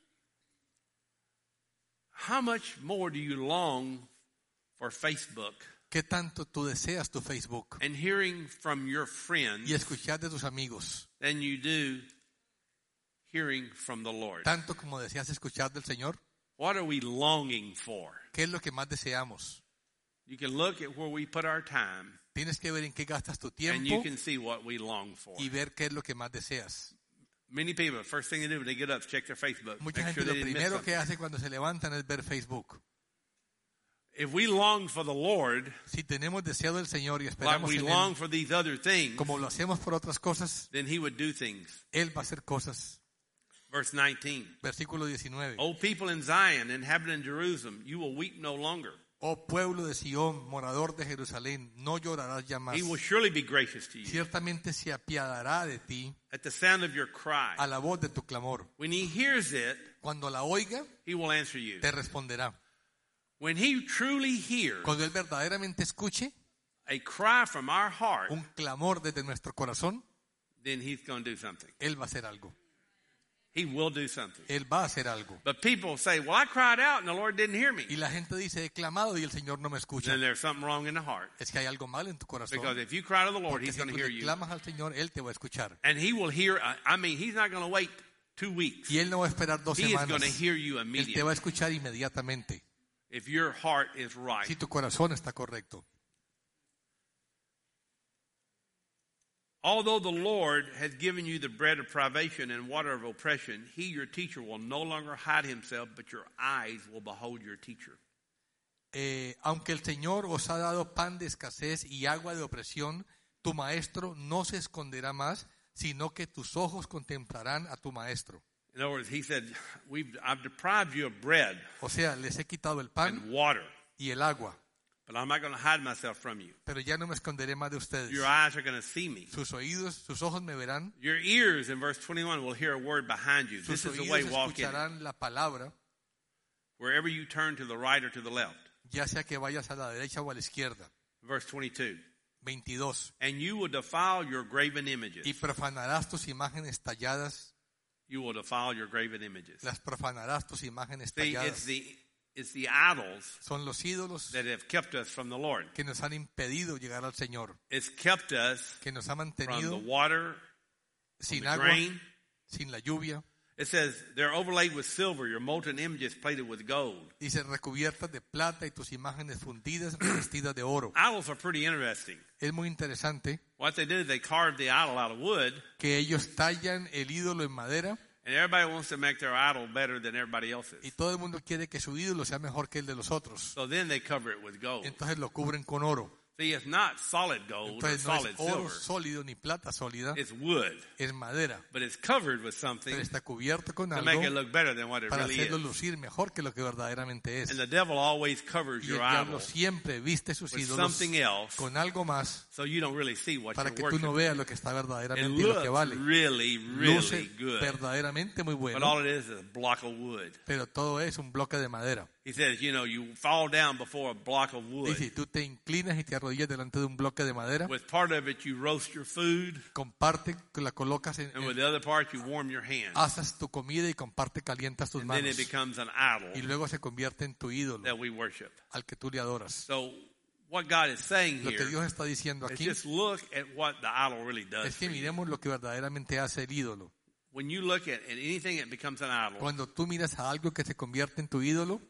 How much more do you long for Facebook ¿Qué tanto tú deseas tu Facebook and hearing from your friends y escuchar de tus amigos? than you do hearing from the Lord? Tanto como deseas escuchar del Señor. What are we longing for? ¿Qué es lo que más deseamos? You can look at where we put our time Tienes que ver en qué gastas tu and you tiempo can see what we long for. y ver qué es lo que más deseas. Many people, the first thing they do when they get up is check their Facebook. Mucha Make gente sure lo they didn't miss primero que something. hace cuando se levantan es ver Facebook. If we long for the Lord Si tenemos deseado del Señor y like esperamos we en long Él, for these other things, como lo hacemos por otras cosas, then He would do things. Él va a hacer cosas. Verse nineteen. Versículo diecinueve. O people in Zion, inhabitant in Jerusalem, you will weep no longer. Oh pueblo de Sión, morador de Jerusalén, no llorarás ya más. He will surely be gracious to you Ciertamente se apiadará de ti at the sound of your cry. a la voz de tu clamor. When He hears it, Cuando la oiga, He will answer you. te responderá. When He truly hears Cuando Él verdaderamente escuche a cry from our heart, un clamor desde nuestro corazón, then He's going to do something. Él va a hacer algo. He will do something. Él va a hacer algo. But people say, well, I cried out and the Lord didn't hear me. Y la gente dice, he clamado y el Señor no me escucha. Then there's something wrong in the heart. Es que hay algo mal en tu corazón. Because if you cry to the Lord, Porque He's si going to tú hear le you. clamas al Señor, Él te va a escuchar. And He will hear, I mean, He's not going to wait two weeks. Y Él no va a esperar dos He is semanas. going to hear you Él te immediately. va a escuchar inmediatamente. if your heart is right. Si tu corazón está correcto. Although the Lord has given you the bread of privation and water of oppression, he, your teacher, will no longer hide himself, but your eyes will behold your teacher. Eh, aunque el Señor os ha dado pan de escasez y agua de opresión, tu maestro no se esconderá más, sino que tus ojos contemplarán a tu maestro. In other words, he said, We've, I've deprived you of bread O sea, les he quitado el pan and water, y el agua, but I'm not going to hide myself from you. pero ya no me esconderé más de ustedes. Your eyes are going to see me. Sus oídos, sus ojos me verán, Your ears, in verse twenty-one, will hear a word behind you. sus This is the way oídos walk in it. escucharán la palabra, Wherever you turn to the right or to the left. ya sea que vayas a la derecha o a la izquierda. Verse twenty-two. veintidós. And you will defile your graven images. Y profanarás tus imágenes talladas, You will defile your graven images. las profanarás tus imágenes See, it's talladas. the, it's the idols Son los ídolos that have kept us from the Lord. que nos han impedido llegar al Señor, It's kept us que nos ha from mantenido the water, sin the agua, grain. sin la lluvia. It says, they're overlaid with silver, your molten images plated with gold. Dice, recubiertas de plata y tus imágenes fundidas, revestidas de oro. Idols are pretty interesting. Es muy interesante What they do is they carve the idol out of wood, que ellos tallan el ídolo en madera and everybody wants to make their idol better than everybody else's. y todo el mundo quiere que su ídolo sea mejor que el de los otros. So then they cover it with gold. Entonces lo cubren con oro. See, it's not solid gold or Entonces no solid es oro silver. sólido ni plata sólida, It's wood, es madera, but it's covered with something pero está cubierto con to make it algo look better than what it para really hacerlo is. lucir mejor que lo que verdaderamente es. And the devil always covers Y el your diablo idol siempre viste sus with ídolos something else con algo más so you don't really see what para you're que tú no worshiping. veas lo que está It verdaderamente y lo que looks vale. really, Luce really good. verdaderamente muy But bueno, all it is is a block of wood. pero todo es un bloque de madera. He says, you know, you fall down before a block of wood. Dice, tú te inclinas y te arrodillas delante de un bloque de madera, With part of it, you roast your food, comparte, la colocas en, and with en- the other part, you warm your hands. haces tu comida y comparte, calientas tus And then it manos. becomes an Y idol luego se convierte en tu ídolo, that we worship. al que tú le adoras. So what God is saying Lo que here Dios está diciendo is aquí just look at what the idol really does. es que for you. miremos lo que verdaderamente hace el ídolo. When you look at, at anything that becomes an idol, Cuando tú miras a algo que se convierte en tu ídolo,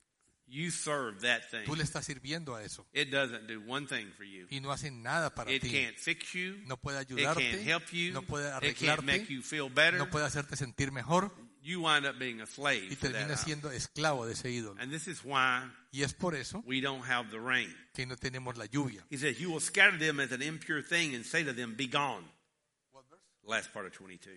you serve that thing. tú le estás sirviendo a eso. It doesn't do one thing for you. Y no hace nada para It ti. can't fix you. No puede It can't ayudarte, help you. no puede It can't make arreglarte, you feel better. no puede hacerte sentir mejor You wind up being a slave y for that terminas idol. siendo esclavo de ese ídolo. And this is why Y es por eso we don't have the rain. que no tenemos la lluvia. He says, you will scatter them as an impure thing and say to them, be gone. Last part of twenty-two.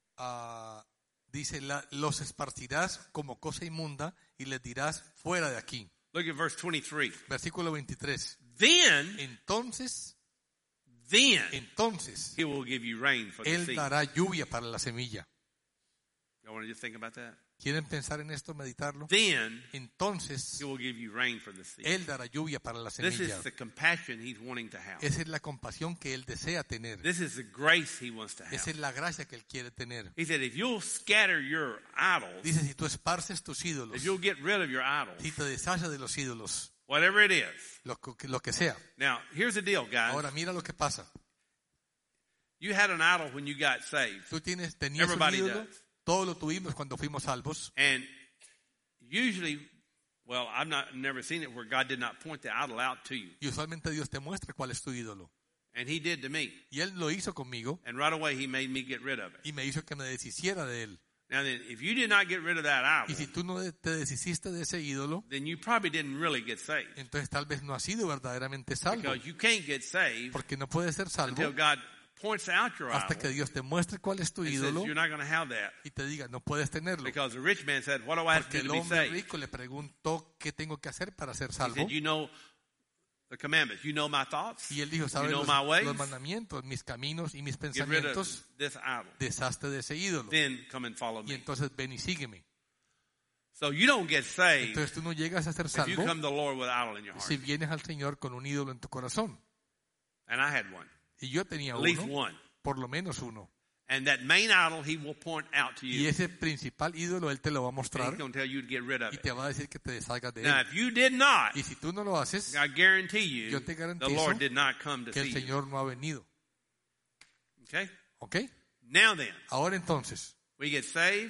Ah, dice, la- los esparcirás como cosa inmunda y les dirás, fuera de aquí. Look at verse twenty-three. Versículo veintitrés. Then, Entonces, then entonces, he will give you rain for the Él seed. dará lluvia para la semilla. Y'all want to just think about that? ¿Quieren pensar en esto, meditarlo? Then Entonces, he will give you rain for the seed. Él dará lluvia para la This semilla. is the compassion he's wanting to have. Esa es la compasión que Él desea tener. This is the grace he wants to have. Esa es la gracia que Él quiere tener. He said, if you'll scatter your idols, Dice, si tú esparces tus ídolos, if you'll get rid of your idols, si te deshaces de los ídolos, whatever it is. lo que, lo que sea. Now, here's the deal, guys. Ahora mira lo que pasa. You had an idol when you got saved. Tú tienes, tenías un Everybody ídolo, does. todos lo tuvimos cuando fuimos salvos. And usually, well, I've not never seen it where God did not point the idol out to you. Y usualmente Dios te muestra cuál es tu ídolo. And he did to me. Y Él lo hizo conmigo And right away, he made me get rid of it. y me hizo que me deshiciera de Él. Now then, if you did not get rid of that Y si idol, tú no te deshiciste de ese ídolo, then you probably didn't really get saved. entonces tal vez no has sido verdaderamente salvo. Because you can't get saved Porque no puedes ser salvo until God points out your hasta que idol Dios te muestre cuál es tu and says, ídolo you're not going to have that. y te diga, no puedes tenerlo. Because the rich man said, what do I have to Porque do el to be hombre saved? rico le preguntó qué tengo que hacer para ser He salvo. said, you know the commandments. You know my thoughts. Y él dijo, You ¿sabes know los, my ways. los mandamientos, mis caminos y mis Get rid of pensamientos? this idol. Deshazte de ese ídolo. Then come and follow Y me. entonces ven y sígueme. So you don't get saved Entonces tú no llegas a ser if you salvo come to the Lord with an idol in your si heart. vienes al Señor con un ídolo en tu corazón. And I had one. Y yo tenía At least uno, one. por lo menos uno. And that main idol he will point out to Y you. ese principal ídolo Él te lo va a And mostrar he's going to tell you to get rid of y it. te va a decir que te deshagas de Now, él. if you did not, Y si tú no lo haces, I guarantee you, Yo te the garantizo Lord did not come to que see el you. Señor no ha venido. Okay? ¿Ok? Now then, Ahora entonces, we get saved.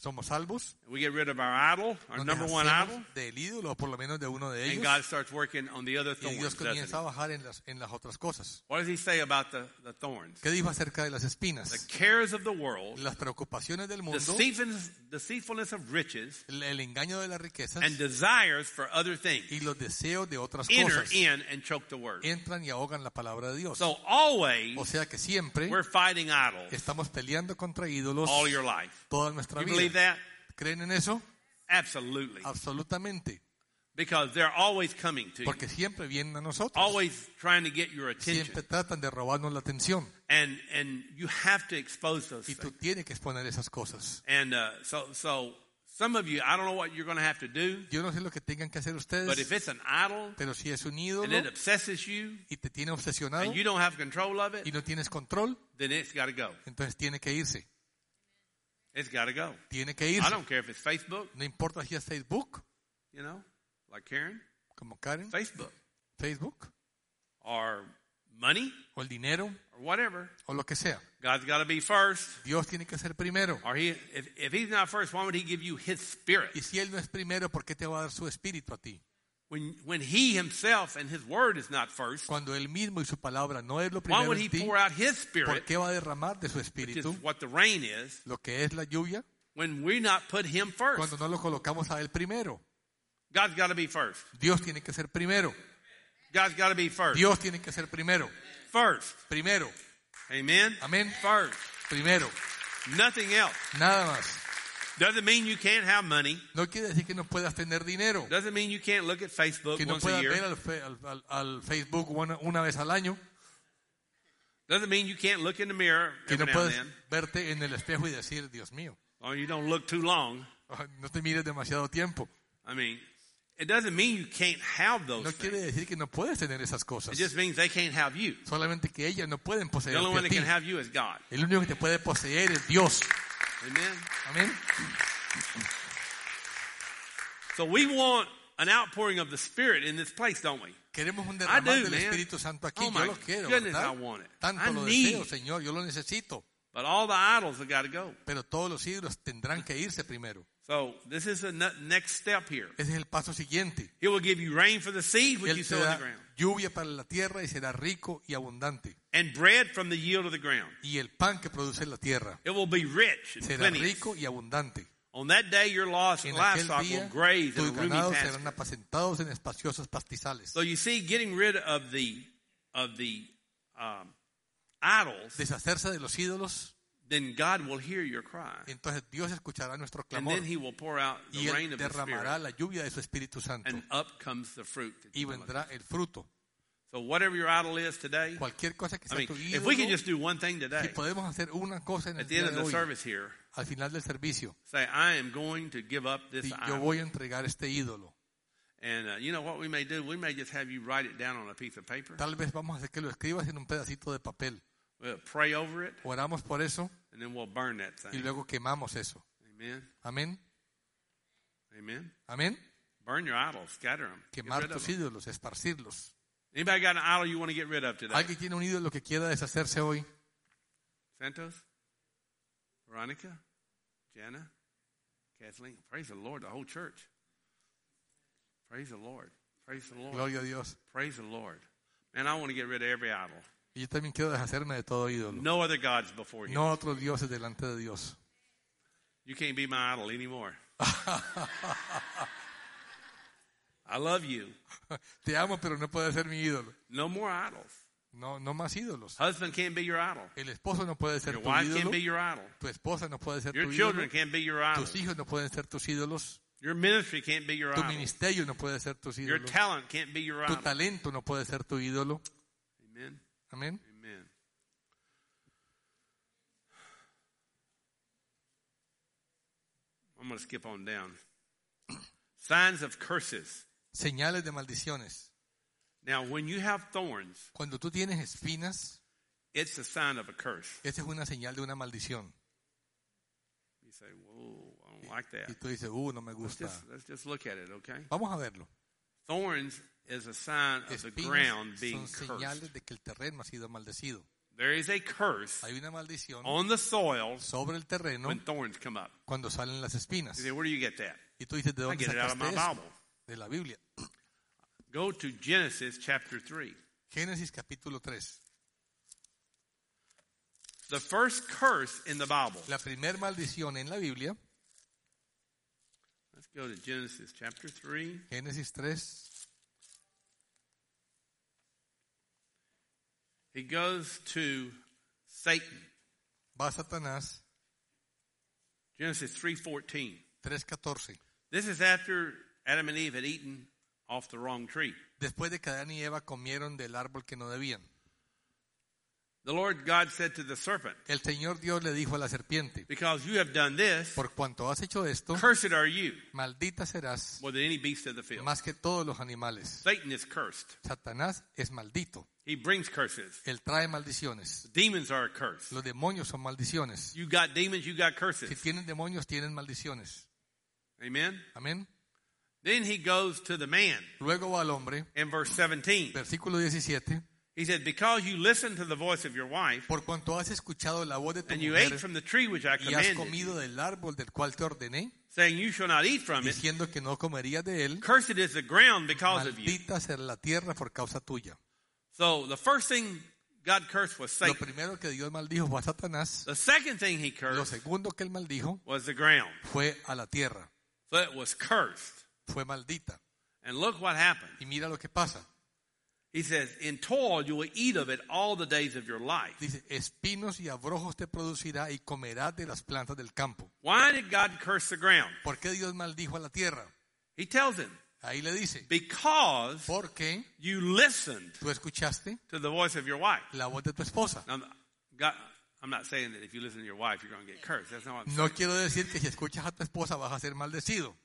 somos salvos, We get rid of our idol, our nos number one deshacemos idol, del ídolo, o por lo menos de uno de and ellos, God starts working on the other y Dios thorns, doesn't comienza a he? bajar en las, en las otras cosas. What does he say about the, the thorns? ¿Qué dijo acerca de las The espinas? cares of the world, Las preocupaciones del mundo, deceitfulness, deceitfulness of riches, el, el engaño de las riquezas and desires for other things y los deseos de otras enter cosas in and choke the word. entran y ahogan la palabra de Dios. So always O sea que siempre we're fighting idols estamos peleando contra ídolos all your life. toda nuestra You believe vida. that? ¿Creen en eso? Absolutely. Absolutamente. Because they're always coming to you. Porque siempre vienen a nosotros. Always trying to get your attention. Siempre tratan de robarnos la atención. And and you have to expose those Y tú things. tienes que exponer esas cosas. And uh, so so some of you, I don't know what you're going to have to do, Yo no sé lo que tengan que hacer but ustedes, if it's an idol pero si es un and ídolo it obsesses you y te tiene obsesionado and you don't have control of y it, no tienes control, then it's got to go. entonces tiene que irse. It's got to go. Tiene que I irse. don't care if it's Facebook, No importa si es Facebook, you know, like Karen, como Karen, Facebook, Facebook, or money, o el dinero, or whatever. o lo que sea. God's got to be first. Dios tiene que ser primero. Or he, if, if he's not first, why would he give you his spirit? Y si Él no es primero, ¿por qué te va a dar su espíritu a ti? When, when he himself and his word is not first, Cuando Él mismo y su palabra no es lo why primero would he en ti, pour out his ¿por spirit, qué va a derramar de su which is espíritu what the rain is, lo que es la lluvia when we not put him first? cuando no lo colocamos a Él primero? God's got to be first. Dios tiene que ser primero. God's got to be first. Dios tiene que ser primero. First. Primero. Amen? Amén. First. Primero. Nothing else. Nada más. Doesn't mean you can't have money. No quiere decir que no puedas tener dinero. Doesn't mean you can't look at Facebook Que no once a puedas year. ver al, fe- al- al- al Facebook una, una vez al año. Doesn't mean you can't look in the mirror Que no every now and puedes then. verte en el espejo y decir, Dios mío, Or you don't look too long. no te mires demasiado tiempo. I mean, it doesn't mean you can't have those No quiere things. decir que no puedes tener esas cosas. It just means they can't have you. Solamente que ellas no pueden The only poseerte one a that ti. can have you is God. El único que te puede poseer es Dios. Amen. Amén. So we want an outpouring of the Spirit in this place, don't we? Queremos un I derramar do, del man. Espíritu Santo aquí. Oh Yo my lo quiero, goodness, ¿verdad? I want it. Tanto I lo need deseo, it. Señor. Yo lo necesito. But all the idols have got to go. Pero todos los ídolos tendrán que irse primero. So this is the ne- next step here. Ese es el paso siguiente. He will give you rain for the seed which you Él te sow in the da ground, lluvia para la tierra y será rico y abundante. and bread from the yield of the ground. Y el pan que produce la tierra It will be rich and será plenteous. rico y abundante. On that day, your lost En aquel livestock will día, graze in tus a roomy ganados pasture. serán apacentados en espaciosos pastizales. So you see, getting rid of the of the um, idols, Deshacerse de los ídolos, then God will hear your cry, entonces Dios escuchará nuestro and clamor then He will pour out y the Él rain of the derramará Spirit, la lluvia de su Espíritu Santo and up comes the fruit. that y you will vendrá have. el fruto. So whatever your idol is today, Cualquier cosa que I sea mean, tu if we can ídolo, just do one thing si today, podemos hacer una cosa en el at the día end of de the hoy, service here, al final del servicio, say, I am going to give up this y yo idol. voy a entregar este ídolo. And uh, you know what we may do? We may just have you write it down on a piece of paper. Tal vez vamos a hacer que lo escribas en un pedacito de papel. We'll pray over it, Oramos por eso and then we'll burn that y thing. luego quemamos eso. Amen. Amén. Amen. Amén. Burn your idols, scatter them. Get Quemar rid of tus them. ídolos, esparcirlos. Anybody got an idol you want to get rid of today? ¿Alguien tiene un ídolo que quiera deshacerse hoy? Santos? Veronica? Jana? Kathleen? Praise the Lord, the whole church. Praise the Lord. Praise the Lord. Gloria a Dios. Praise the Lord. Man, I want to get rid of every idol. Y yo también quiero deshacerme de todo ídolo. No other gods before you. No otros dioses delante de Dios. You can't be my idol anymore. I love you. Te amo, pero no puedes ser mi ídolo. No more idols. No, no más ídolos. Husband can't be your idol. El esposo no puede ser Your tu wife ídolo. can't be your idol. Tu esposa no puede ser Your tu ídolo. children can't be your idol. Tus hijos no pueden ser tus ídolos. Your ministry can't be your Tu idol. ministerio no puede ser tus Your ídolos. talent can't be your Tu idol. talento no puede ser tu ídolo. Amen. Amén. Amen. I'm going to skip on down. Signs of curses. Señales de maldiciones. Now, when you have thorns, Cuando tú tienes espinas, it's a sign of a curse. esa es una señal de una maldición. You say, whoa, I don't like that. Y tú dices, uh, no me Let's gusta. just, let's just look at it, okay? Vamos a verlo. Thorns is a sign of the Espinas ground being son cursed. señales de que el terreno ha sido maldecido. There is a curse Hay una maldición on the soil sobre el terreno when thorns come up. cuando salen las espinas. You say, where do you get that? Y tú dices, ¿de I dónde get it out of my sacaste eso? Bible. De la Biblia. Go to Genesis chapter three. Génesis capítulo tres. The first curse in the Bible. La primer maldición en la Biblia, Let's go to Genesis chapter three. Génesis tres, He goes to Satan. va Satanás, Genesis three fourteen. tres catorce. This is after Adam and Eve had eaten off the wrong tree. Después de que Adán y Eva comieron del árbol que no debían. The Lord God said to the serpent, El Señor Dios le dijo a la serpiente, because you have done this, por cuanto has hecho esto, cursed are you maldita serás more than any beast of the field. más que todos los animales. Satan is cursed. Satanás es maldito. He brings curses. Él trae maldiciones. Demons are a curse. Los demonios son maldiciones. You got demons, you got Si curses. tienen demonios, tienen maldiciones. Amen. Amén. Then he goes to the man Luego va al hombre, in verse seventeen. versículo diecisiete. He said, because you listened to the voice of your wife Por cuanto has escuchado la voz de tu and you ate mujer from the tree which I y has commanded, comido del árbol del cual te ordené, saying you shall not eat from it, diciendo que no comerías de él, cursed is the ground because of you. maldita será la tierra por causa tuya. So the first thing God cursed was Lo Satan. primero que Dios maldijo fue a Satanás. The second thing he Lo cursed segundo que él maldijo was the ground. fue a la tierra. So it was cursed. Fue maldita. And look what happened. Y mira lo que pasa. He says, in toil you will eat of it all the days of your life. Dice, espinos y abrojos te producirá y comerás de las plantas del campo. Why did God curse the ground? ¿Por qué Dios maldijo a la tierra? He tells him, Ahí le dice, because porque you listened tú escuchaste to the voice of your wife. la voz de tu esposa. Now, God, I'm not saying that if you listen to your wife, you're going to get cursed. That's not what I'm No saying. quiero decir que si escuchas a tu esposa vas a ser maldecido.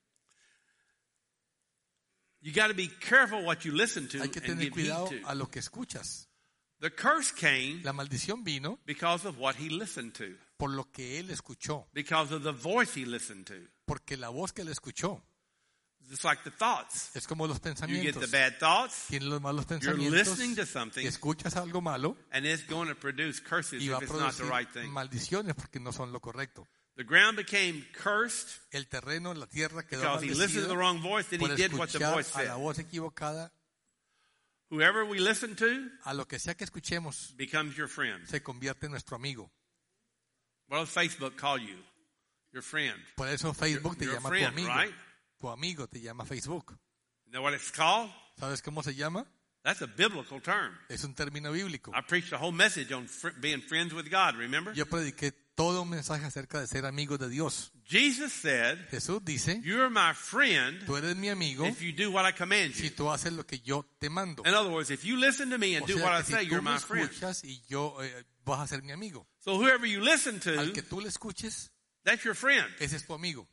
You got to be careful what you listen to Hay que and tener give heed cuidado to. a lo que escuchas. The curse came La maldición vino because of what he listened to, por lo que él escuchó, because of the voice he listened to. porque la voz que él escuchó Just like the thoughts. es como los You get the pensamientos. bad thoughts, Tienes los malos you're pensamientos listening to y something, escuchas algo malo and it's going to produce curses y va if a it's not the producir right thing. maldiciones porque no son lo correcto. The ground became cursed El terreno, la tierra quedó because he listened to the maldecido wrong voice, then he por did what the escuchar voice a la said. voz equivocada. Whoever we listen to A lo que sea que escuchemos becomes your friend. se convierte en nuestro amigo. What does Facebook call you? Your friend. Por eso Facebook te You're a llama friend, tu amigo. right? Tu amigo te llama Facebook. You know what it's called? ¿Sabes cómo se llama? That's a biblical term. Es un término bíblico. I preached a whole message on fr- being friends with God, remember? Yo prediqué todo un mensaje acerca de ser amigos de Dios. Jesus said, Jesús dice, you're my friend tú eres mi amigo if you do what I command si you. tú haces lo que yo te mando. In other words, if you listen to me and O do sea, what I que say, si you're tú me my friend. escuchas y yo eh, vas a ser mi amigo. So whoever you listen Al to, que tú le escuches, that's your friend. ese es tu amigo.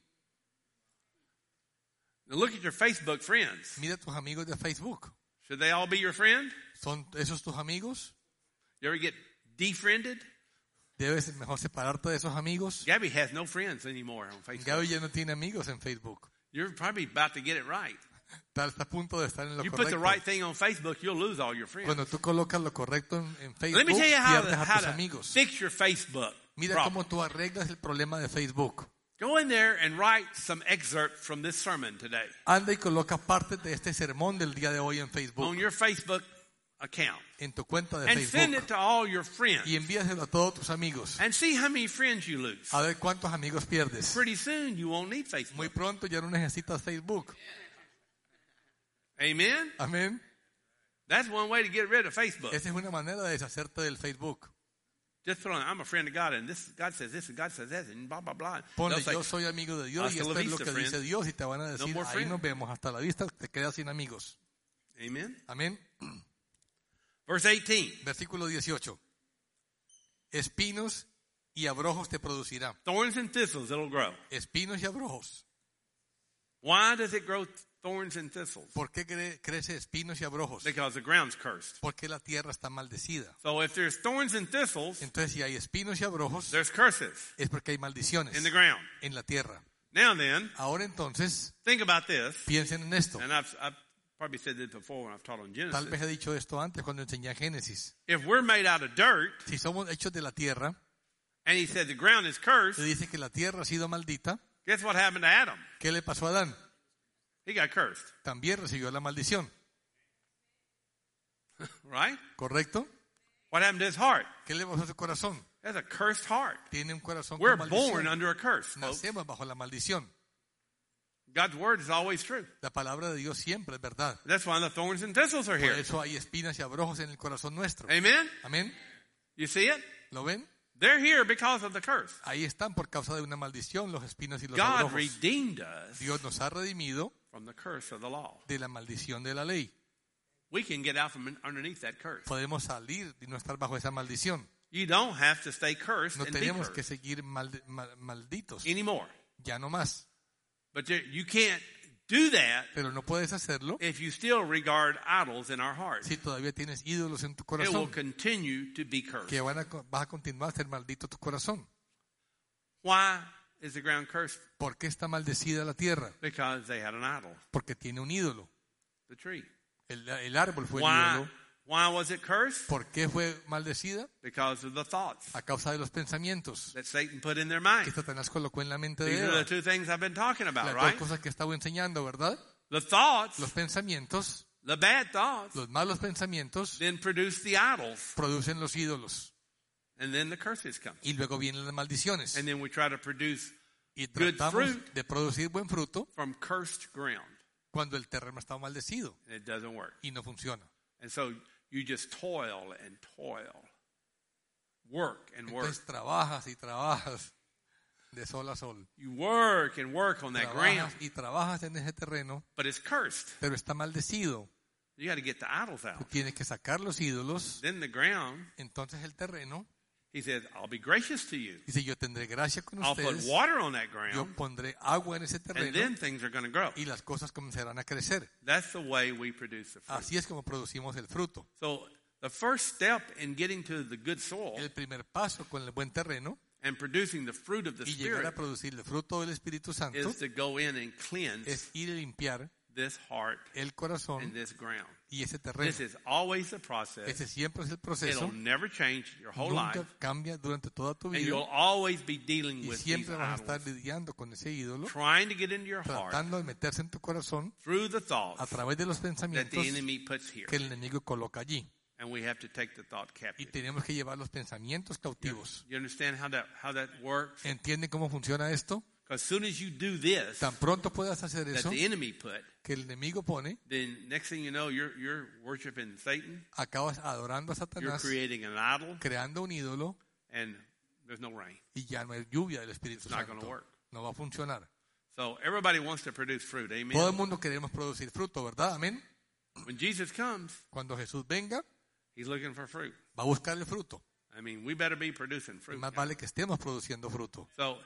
Now look at your Facebook friends. Mira tus amigos de Facebook. Should they all be your friend? ¿Son esos tus amigos? You ever get defriended? Debes mejor separarte de esos amigos. Gabby has no friends anymore on Facebook. Gaby ya no tiene amigos en Facebook. You're probably about to get it right. Está, está a punto de estar en lo You put the correcto. right thing on Facebook, you'll lose all your friends. Cuando tú colocas lo correcto en, en Facebook, Let me tell you how pierdes to, a how tus to amigos. fix your Facebook Mira problem. cómo tú arreglas el problema de Facebook. Go in there and write some excerpt from this sermon today Anda y coloca parte de este sermón del día de hoy en on Facebook, your Facebook account en tu cuenta de and send it Facebook, to all your friends y envíaselo a todos tus amigos. and see how many friends you lose. A ver cuántos amigos pierdes. Pretty soon you won't need Facebook. Muy pronto ya no necesitas Facebook. Amen? Amén. That's one way to get rid of Facebook. Esa es una manera de deshacerte del Facebook. Just put on, I'm a friend of God, and this God says this, and God says that, and blah, blah, blah. Ponle, They'll say, yo soy amigo de Dios y "Hasta esto la es lo vista, que dice friend. Dios y te van a decir, more ahí friend." nos vemos, hasta la vista te quedas sin amigos. Amen? Amén. Verse eighteen. Versículo dieciocho. Espinos y abrojos te producirá. Thorns and thistles it'll grow. Espinos y abrojos. Why does it grow thorns and thistles? ¿Por qué cre- crece espinos y abrojos? Because the ground's cursed. Porque la tierra está maldecida. So if there's thorns and thistles, Entonces, si hay espinos y abrojos, there's curses es porque hay maldiciones in the ground. en la tierra. Now then, Ahora entonces, think about this, piensen en esto. and I've, I've probably said this before when I've taught on Tal Genesis. vez he dicho esto antes cuando enseñé Génesis. If we're made out of dirt, Si somos hechos de la tierra, and he said the ground is cursed, se dice que la tierra ha sido maldita, guess what happened to Adam? ¿qué le pasó a Adán? He got cursed, También recibió la maldición, right? ¿correcto? What happened to his heart? ¿Qué le pasó a su corazón? That's a cursed heart. Tiene un corazón We're con born maldición. under a curse, folks. Nacemos bajo la maldición. God's word is always true. La palabra de Dios siempre es verdad. That's why the thorns and thistles are Por here. eso hay espinas y abrojos en el corazón nuestro. Amen? Amén. You see it? ¿Lo ven? They're here because of the curse. Ahí están por causa de una maldición los espinos y los God abrojos. redeemed us Dios nos ha redimido from the curse of the law. de la maldición de la ley. We can get out from underneath that curse. Podemos salir y no estar bajo esa maldición. You don't have to stay cursed No and be tenemos que cursed seguir maldi- mal- malditos. anymore. Ya no más. But there, you can't do that Pero no puedes hacerlo if you still regard idols in our hearts. si todavía tienes ídolos en tu It will corazón. continue to be cursed. Que van a, vas a continuar a ser maldito tu corazón. Why is the ground cursed? ¿Por qué está maldecida la tierra? Because they had an idol, Porque tiene un ídolo. the tree. El, el árbol fue el Why, ídolo. why was it cursed? ¿Por qué fue maldecida? Because of the thoughts A causa de los pensamientos that Satan put in their que mind. Satanás colocó en la mente de These are Eva. the two things I've been talking about, Las dos right? cosas que estaba enseñando, ¿verdad? The thoughts, Los pensamientos, the bad thoughts, los malos pensamientos then produce the idols, producen los ídolos. and then the curses come. Y luego vienen las maldiciones. And then we try to produce Y good tratamos fruit de producir buen fruto from cursed ground. cuando el terreno está maldecido And it doesn't work. y no funciona. And so you just toil and toil, work and work. Entonces trabajas y trabajas de sol a sol. You work and work on that ground, Trabajas y trabajas en ese terreno, but it's cursed. pero está maldecido. You got to get the idols Tú out. tienes que sacar los ídolos. Then the ground, Entonces el terreno he says, I'll be gracious to you. dice, yo tendré gracia con I'll put ustedes. water on that Yo ground, pondré agua en ese and terreno then things are going to grow. y las cosas comenzarán a crecer. That's the way we produce the fruit. Así es como producimos el fruto. So the first step in getting to the good soil El primer paso con el buen terreno and producing the fruit of the y llegar a Spirit producir el fruto del Espíritu Santo is to go in and cleanse es ir a limpiar this heart el and corazón this ground. y ese terreno. This is always the process. Ese siempre es el proceso. It'll never change your whole Nunca life. cambia durante toda tu And vida you'll always be dealing y with these siempre vas a estar idols, lidiando con ese ídolo, trying to get into your heart tratando de meterse en tu corazón through the a thoughts través de los that the pensamientos enemy puts here. que el enemigo coloca allí. And we have to take the thought Y captive. tenemos que llevar los pensamientos cautivos. You understand how that how that works? ¿Entienden cómo funciona esto? Because as soon as you do this, Tan pronto puedas hacer that eso, the enemy put, que el enemigo pone, then next thing you know, you're you're worshiping Satan. acabas adorando a You're Satanás, creating an idol, creando un ídolo and there's no rain. y ya no hay lluvia del Espíritu It's not going to Santo. work. No va a funcionar. So everybody wants to produce fruit. Todo el Amen. mundo queremos producir fruto, ¿verdad? Amén. When Jesus comes, Cuando Jesús venga, he's looking for fruit. va a buscar el fruto. I mean, we better be producing fruit. Más vale que estemos produciendo fruto. So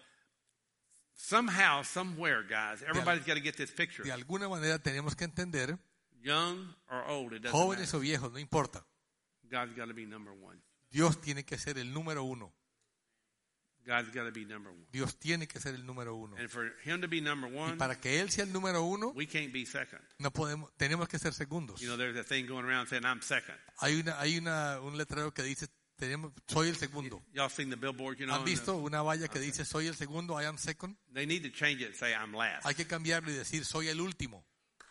somehow, somewhere, guys, everybody's got to get this picture. De alguna manera tenemos que entender, Young or old, it doesn't jóvenes matter. o viejos, no importa. God's got to be number one. Dios tiene que ser el número uno. God's got to be number one. Dios tiene que ser el número uno. And for him to be number Y one, para que Él sea el número uno, we can't be second. no podemos, tenemos que ser segundos. You know, there's a thing going around saying, I'm second. Hay una, hay una, un letrero que dice, tenemos, soy el segundo. Y'all seen the billboard, you know? ¿Han and visto una valla que dice, soy el segundo, I am second? the- they need to change it and say, I'm last. Hay que cambiarlo y decir, soy el último.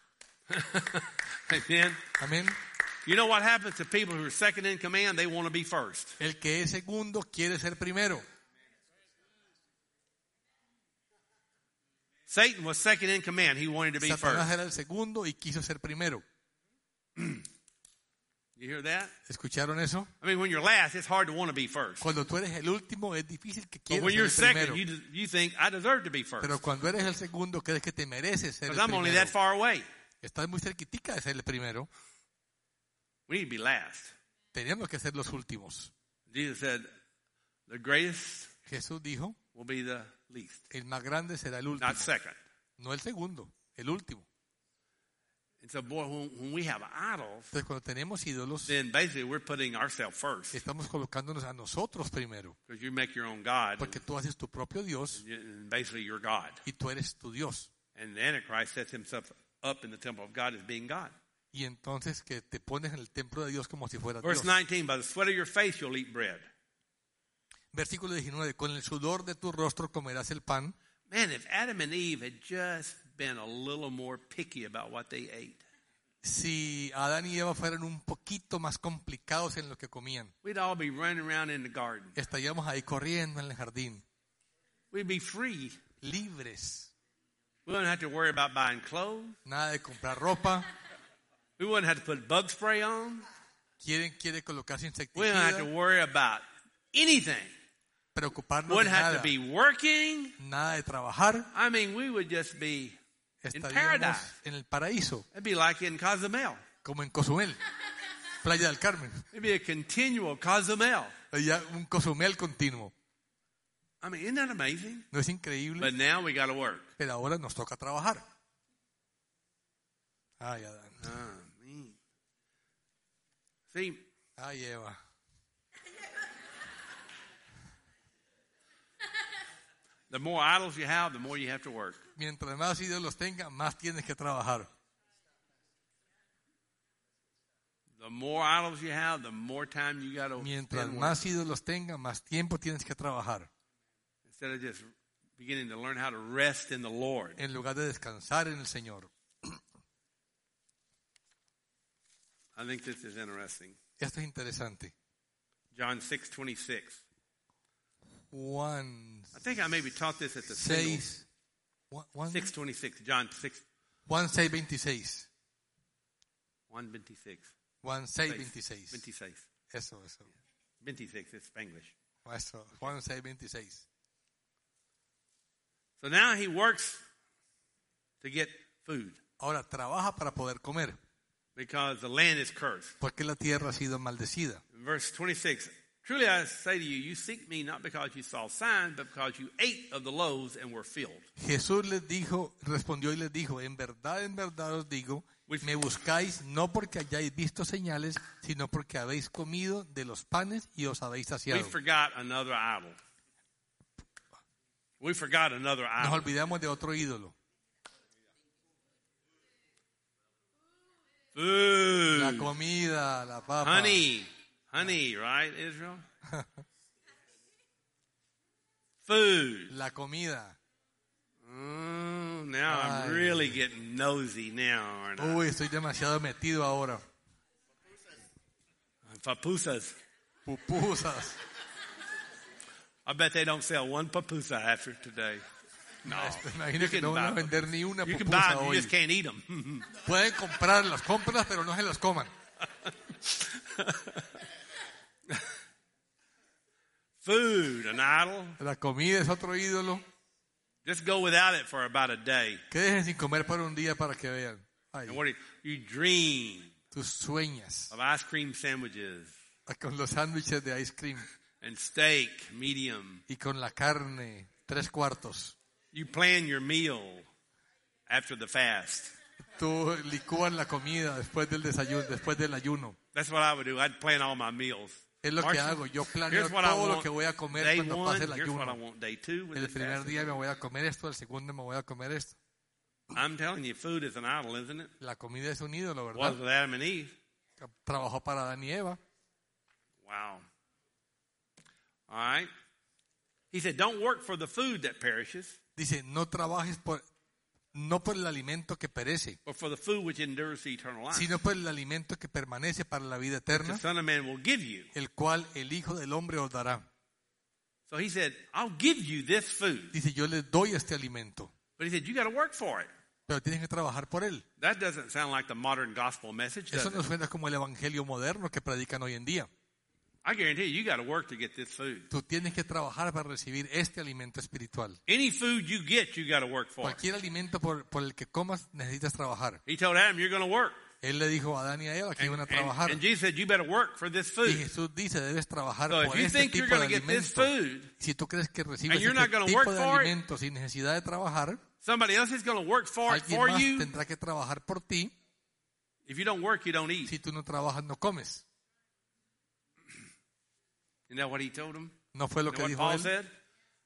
Amen. Amén. You know what happens to people who are second in command? They want to be first. El que es segundo quiere ser primero. Satan was second in command. He wanted to be Satanás first. era el segundo y quiso ser primero. You hear that? ¿Escucharon eso? I mean, when you're last, it's hard to want to be first. Cuando tú eres el último es difícil que But quieras when you're ser el second, primero. you, you think, I deserve to be first. Pero cuando eres el segundo crees que te mereces ser Because el I'm only primero. that far away. Estás muy cerquitica de ser el primero. We need to be last. Tenemos que ser los últimos. Jesus said, the greatest Jesús dijo, will be the least, el más grande será el último. not second. No el segundo, el último. And so, boy, when, when we have idols, Entonces cuando tenemos ídolos, then basically we're putting ourselves first. estamos colocándonos a nosotros primero. Because you make your own God, Porque tú haces tu propio Dios and basically you're God. y tú eres tu Dios. And the Antichrist sets himself up in the temple of God as being God. Y entonces que te pones en el templo de Dios como si fueras Verse Dios. nineteen, by the sweat of your face you'll eat bread. Versículo diecinueve, con el sudor de tu rostro comerás el pan. Man, if Adam and Eve had just been a little more picky about what they ate, Si Adán y Eva fueran un poquito más complicados en lo que comían, we'd all be running around in the garden. estaríamos ahí corriendo en el jardín, We'd be free. libres. We wouldn't have to worry about buying clothes. Nada de comprar ropa. We wouldn't have to put bug spray on. Quieren, quiere colocarse We wouldn't have to insecticida. worry about anything. Preocuparnos de Wouldn't have nada. to be working. Nada de trabajar. I mean, we would just be in Estaríamos paradise. en el paraíso, It'd be like in Cozumel. como en Cozumel, Playa del Carmen. It'd be a continual Cozumel. Allá un Cozumel continuo. I mean, isn't that amazing? ¿No es increíble? But now we got to work. Pero ahora nos toca trabajar. Ay, Adán. Ah, man. See, Ay, Eva. the more idols you have, the more you have to work. Mientras más ídolos tenga, más tienes que trabajar. The more idols you have, the more time you got to Mientras spend working. más ídolos tenga, más tiempo tienes que trabajar. Instead of just beginning to learn how to rest in the Lord. En lugar de descansar en el Señor. I think this is interesting. Esto es interesante. John six twenty-six. Juan I think I maybe taught this at the singles. seis. Juan, Juan, six twenty-six. John six Juan seis veintiséis. one twenty-six. Juan seis veintiséis. twenty-six. Eso, eso. twenty-six, it's Spanglish. Eso. Juan seis veintiséis. So now he works to get food Ahora trabaja para poder comer, because the land is cursed. porque la tierra ha sido maldecida. Verse twenty-six. Truly I say to you, you seek me not because you saw signs, but because you ate of the loaves and were filled. Jesús les dijo, respondió y les dijo, en verdad, en verdad os digo, me buscáis no porque hayáis visto señales, sino porque habéis comido de los panes y os habéis We saciado. forgot another idol. We forgot another Nos idol. olvidamos de otro ídolo. Food. La comida, la papa. Honey. Honey, right, Israel? Food. La comida. Oh, now Ay. I'm really getting nosy now, aren't I? Uy, estoy demasiado metido ahora. Papusas. Pupusas. I bet they don't sell one papusa after today. No. Me imagino que no van a vender ni una You can buy pupusa them, you hoy. just can't eat them. Pueden comprarlas, cómpralas, pero no se las coman. Food, an idol. La comida es otro ídolo. Just go without it for about a day. Que dejen sin comer por un día para que vean. Ay, And what do you, you dream tus sueñas. of ice cream sandwiches Con los sándwiches de ice cream. and steak, medium. Y con la carne, tres cuartos. You plan your meal after the fast. Tú licúas la comida después del desayuno, después del ayuno. That's what I would do. I'd plan all my meals. Es lo que Marcia, hago. Yo planeo here's what I todo lo want que voy a comer day cuando one, pase el here's what I ayuno. want day two. with El this primer fast. día me voy a comer esto, el segundo me voy a comer esto. I'm telling you, food is an idol, isn't it? La comida es un ídolo, Was ¿verdad? with Adam and Eve. Trabajó para Adán y Eva. Wow. All right. He said, don't work for the food that perishes, Dice, no trabajes por, no por el alimento que perece, but for the food which endures to eternal life. sino por el alimento que permanece para la vida The eterna, Son of Man will give you. el cual el Hijo del Hombre os dará. So he said, I'll give you this food. Dice, yo les doy este alimento, But he said, you got to work for it. pero tienes que trabajar por él. That doesn't sound like the modern gospel message, does Eso it? no suena como el evangelio moderno que predican hoy en día. I guarantee you, you got to work to get this food. Tú tienes que trabajar para recibir este alimento espiritual. Any food you get, you got to work for. Cualquier alimento por, por el que comas necesitas trabajar. He told Adam, you're going to work. Él le dijo a Adán y a Eva que And, iban a and- trabajar. and Jesus said, you better work for this Y food. Jesús dice, debes trabajar So if por you este think you're tipo de going to get this alimento. food, Si tú crees que recibes and you're not este gonna tipo work de for it, alimento sin necesidad de trabajar, somebody else is going to work for it alguien for más you. tendrá que trabajar por ti. If you don't work, you don't eat. Si tú no trabajas, no comes. Isn't that what he told him? ¿No fue lo Isn't que that what dijo Paul él? said?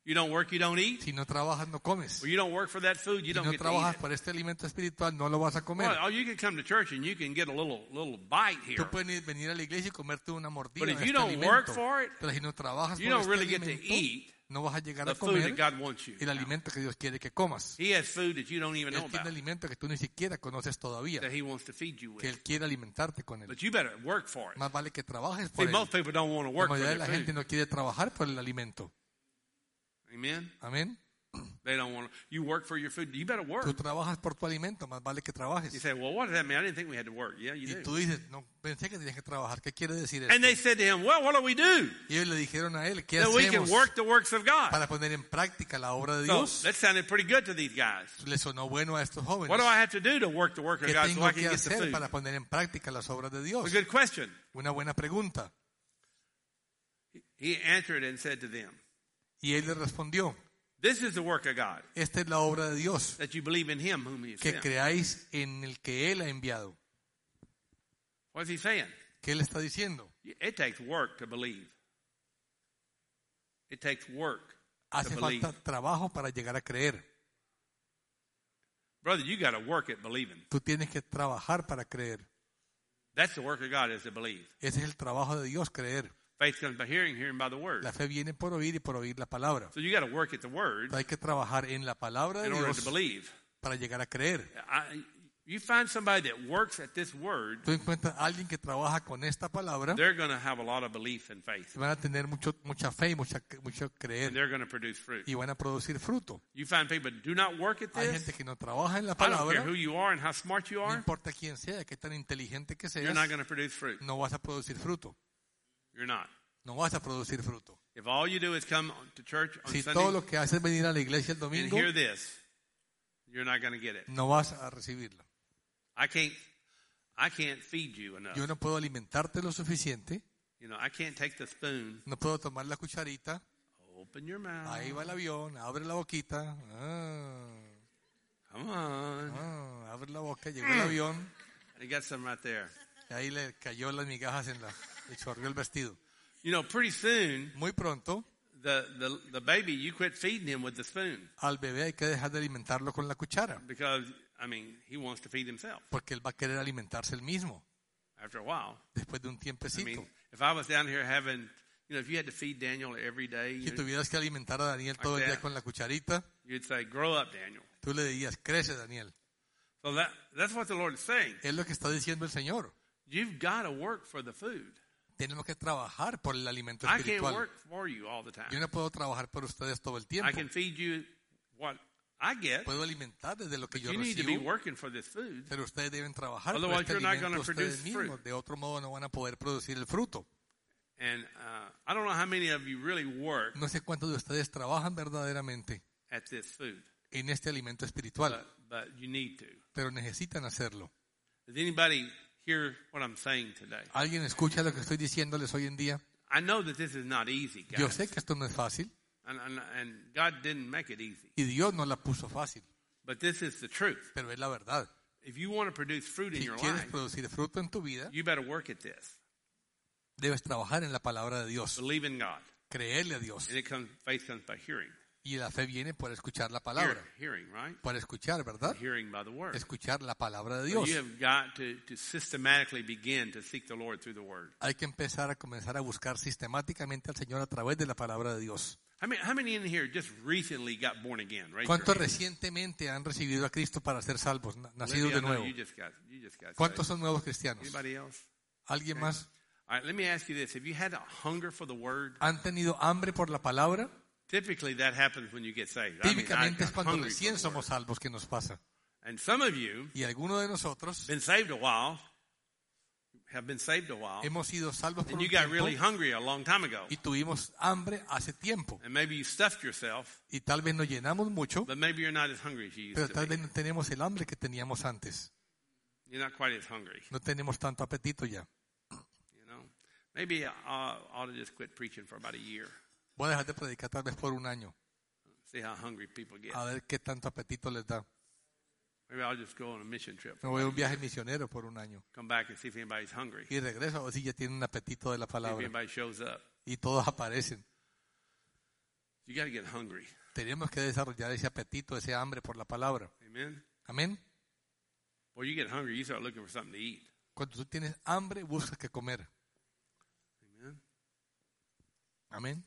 You don't work, you don't eat. Si no trabajas, no comes. Or you don't work for that food, you Si don't no get to eat trabajas it. por este alimento espiritual, no lo vas a comer. Well, oh, you can come to church and you can get a little little bite here. Tú puedes ir- venir a la iglesia y comerte una mordida But de if este you don't work alimento. for it, Pero si no trabajas you por don't este really get to alimento, eat no vas a llegar the a food that comer God wants you. el alimento que Dios quiere que comas. He has food that you don't even know Él tiene about alimento que tú ni siquiera conoces todavía, that He wants to feed you que with. Él quiere alimentarte con él. But you better work for it. Más vale que trabajes See, por él. most people don't want to La work for mayoría de their la gente food. no quiere trabajar por el alimento. Amen? Amén. They don't want to. You work for your food. You better work. Tú trabajas por tu alimento, más vale que You trabajes. say, well, what does that mean? I didn't think we had to work. Yeah, you Y do. tú dices, no, pensé que tenías que trabajar. ¿Qué quiere decir And they esto? said to him, well, what do we do? Y ellos le dijeron a él, ¿qué That we can hacemos work the works of God. para poner en práctica la obra de So Dios? that sounded pretty good to these guys. Le sonó bueno a estos jóvenes. What do I have to do to work the work of ¿Qué God so tengo I can que get the hacer food? para poner en práctica las obras de Dios? A good question. Una buena pregunta. He answered and said to them, Y él le respondió, this is the work of God, esta es la obra de Dios, that you believe in Him whom He que sent. creáis en el que Él ha enviado. What's He saying? ¿Qué le está diciendo? It takes work to believe. It takes work to Hace believe. falta trabajo para llegar a creer. Brother, you got to work at believing. Tú tienes que trabajar para creer. That's the work of God, is to believe. Ese es el trabajo de Dios, creer. Faith comes by hearing, hearing by the word. La fe viene por oír y por oír la palabra. So you got to work at the word Hay que trabajar en la palabra de in order Dios to believe. para llegar a creer. I, you find somebody that works at this word, Tú encuentras a alguien que trabaja con esta palabra, they're going to have a lot of belief and faith, van a tener mucho, mucha fe y mucha, mucho and creer they're going to produce fruit. y van a producir fruto. You find people that do not work at Hay this. gente que no trabaja en la I don't care palabra, who you are and how smart you no are, importa quién sea, qué tan inteligente que you're seas, not going to produce fruit. no vas a producir fruto. You're not. No vas a producir fruto. If all you do is come to church on Si todo Sunday lo que haces es venir a la iglesia el and domingo, hear this, you're not going to get it. no vas a recibirlo. I can't, I can't feed you enough. Yo no puedo alimentarte lo suficiente, You know, I can't take the spoon, no puedo tomar la cucharita, open your mouth. ahí va el avión, abre la boquita, ah, Come on. ah, abre la boca, llegó el avión, I got some right there. y ahí le cayó las migajas en la, le chorreó el vestido. You know, pretty soon, Muy pronto, the, the, the baby, you quit feeding him with the spoon al bebé hay que dejar de alimentarlo con la cuchara, because, I mean, he wants to feed himself porque él va a querer alimentarse él mismo, after a while. después de un I tiempecito. mean, if I was down here having, you know, if you had to feed Daniel every day, Si you know, tuvieras que alimentar a Daniel todo el Like día that. con la cucharita, you'd say, grow up, Daniel. tú le dirías, crece Daniel. So that, that's what the Lord is saying. Es lo que está diciendo el Señor. You've got to work for the food. Tenemos que trabajar por el alimento I can't espiritual. work for you all the time. Yo no puedo trabajar por ustedes todo el I tiempo. can feed you what I get. Puedo alimentar desde lo que yo You need to be recibo, working for this food. pero ustedes deben trabajar por Otherwise, este you're not alimento gonna ustedes produce mismos. fruit. De otro modo no van a poder producir el fruto. And uh, I don't know how many of you really work No sé cuántos de ustedes trabajan verdaderamente at this food, en este alimento espiritual, but, but you need to. pero necesitan hacerlo. Does anybody hear what I'm saying today? ¿Alguien escucha lo que estoy diciéndoles hoy en día? I know that this is not easy, Yo guys. sé que esto no es fácil And, and, and God didn't make it easy. y Dios no la puso fácil, But this is the truth. pero es la verdad. If you want to produce fruit in Si your quieres life, producir fruto en tu vida, you better work at this. debes trabajar en la palabra de Dios, Believe in God. creerle a Dios. And it comes, faith comes by hearing. Y la fe viene por escuchar la Hear- palabra. hearing, right? Por escuchar, ¿verdad? Hearing by the word. Escuchar la palabra de So Dios. you have got to, to systematically begin to seek the Lord through the word. Hay que empezar a comenzar a buscar sistemáticamente al Señor a través de la palabra de Dios. How many, how many in here just recently got born again? Right? ¿Cuántos recientemente han recibido a Cristo para ser salvos, na- nacidos de nuevo? You just got, you just got ¿Cuántos saved. son nuevos cristianos? Anybody else? ¿Alguien más? All right, let me ask you this. Have you had a hunger for the word? ¿Han tenido hambre por la palabra? Typically that happens when you get saved. I mean, I Típicamente es got cuando hungry for recién the word. somos salvos que nos pasa. And some of you Y algunos de nosotros been saved a while, have been saved a while, hemos sido salvos por and un you got tiempo really hungry a long time ago. y tuvimos hambre hace tiempo. And maybe you stuffed yourself, Y tal vez nos llenamos mucho, but maybe you're not as hungry as you pero used tal to vez be. no tenemos el hambre que teníamos antes. You're not quite as hungry, No tenemos tanto apetito ya. you know. Maybe I ought to just quit preaching for about a year. Voy a dejar de predicar tal vez por un año, See how hungry people get. a ver qué tanto apetito les da. Maybe I'll just go on a mission trip. Me voy a un viaje misionero por un año Come back and see if anybody's hungry. y regreso a ver si ya tienen un apetito de la See if palabra. anybody shows up. Y todos aparecen. You got to get hungry. Tenemos que desarrollar ese apetito, ese hambre por la palabra. Amen. Amén. Well, you get hungry, you start looking for something to eat. Cuando tú tienes hambre, buscas qué comer. Amen. Amén.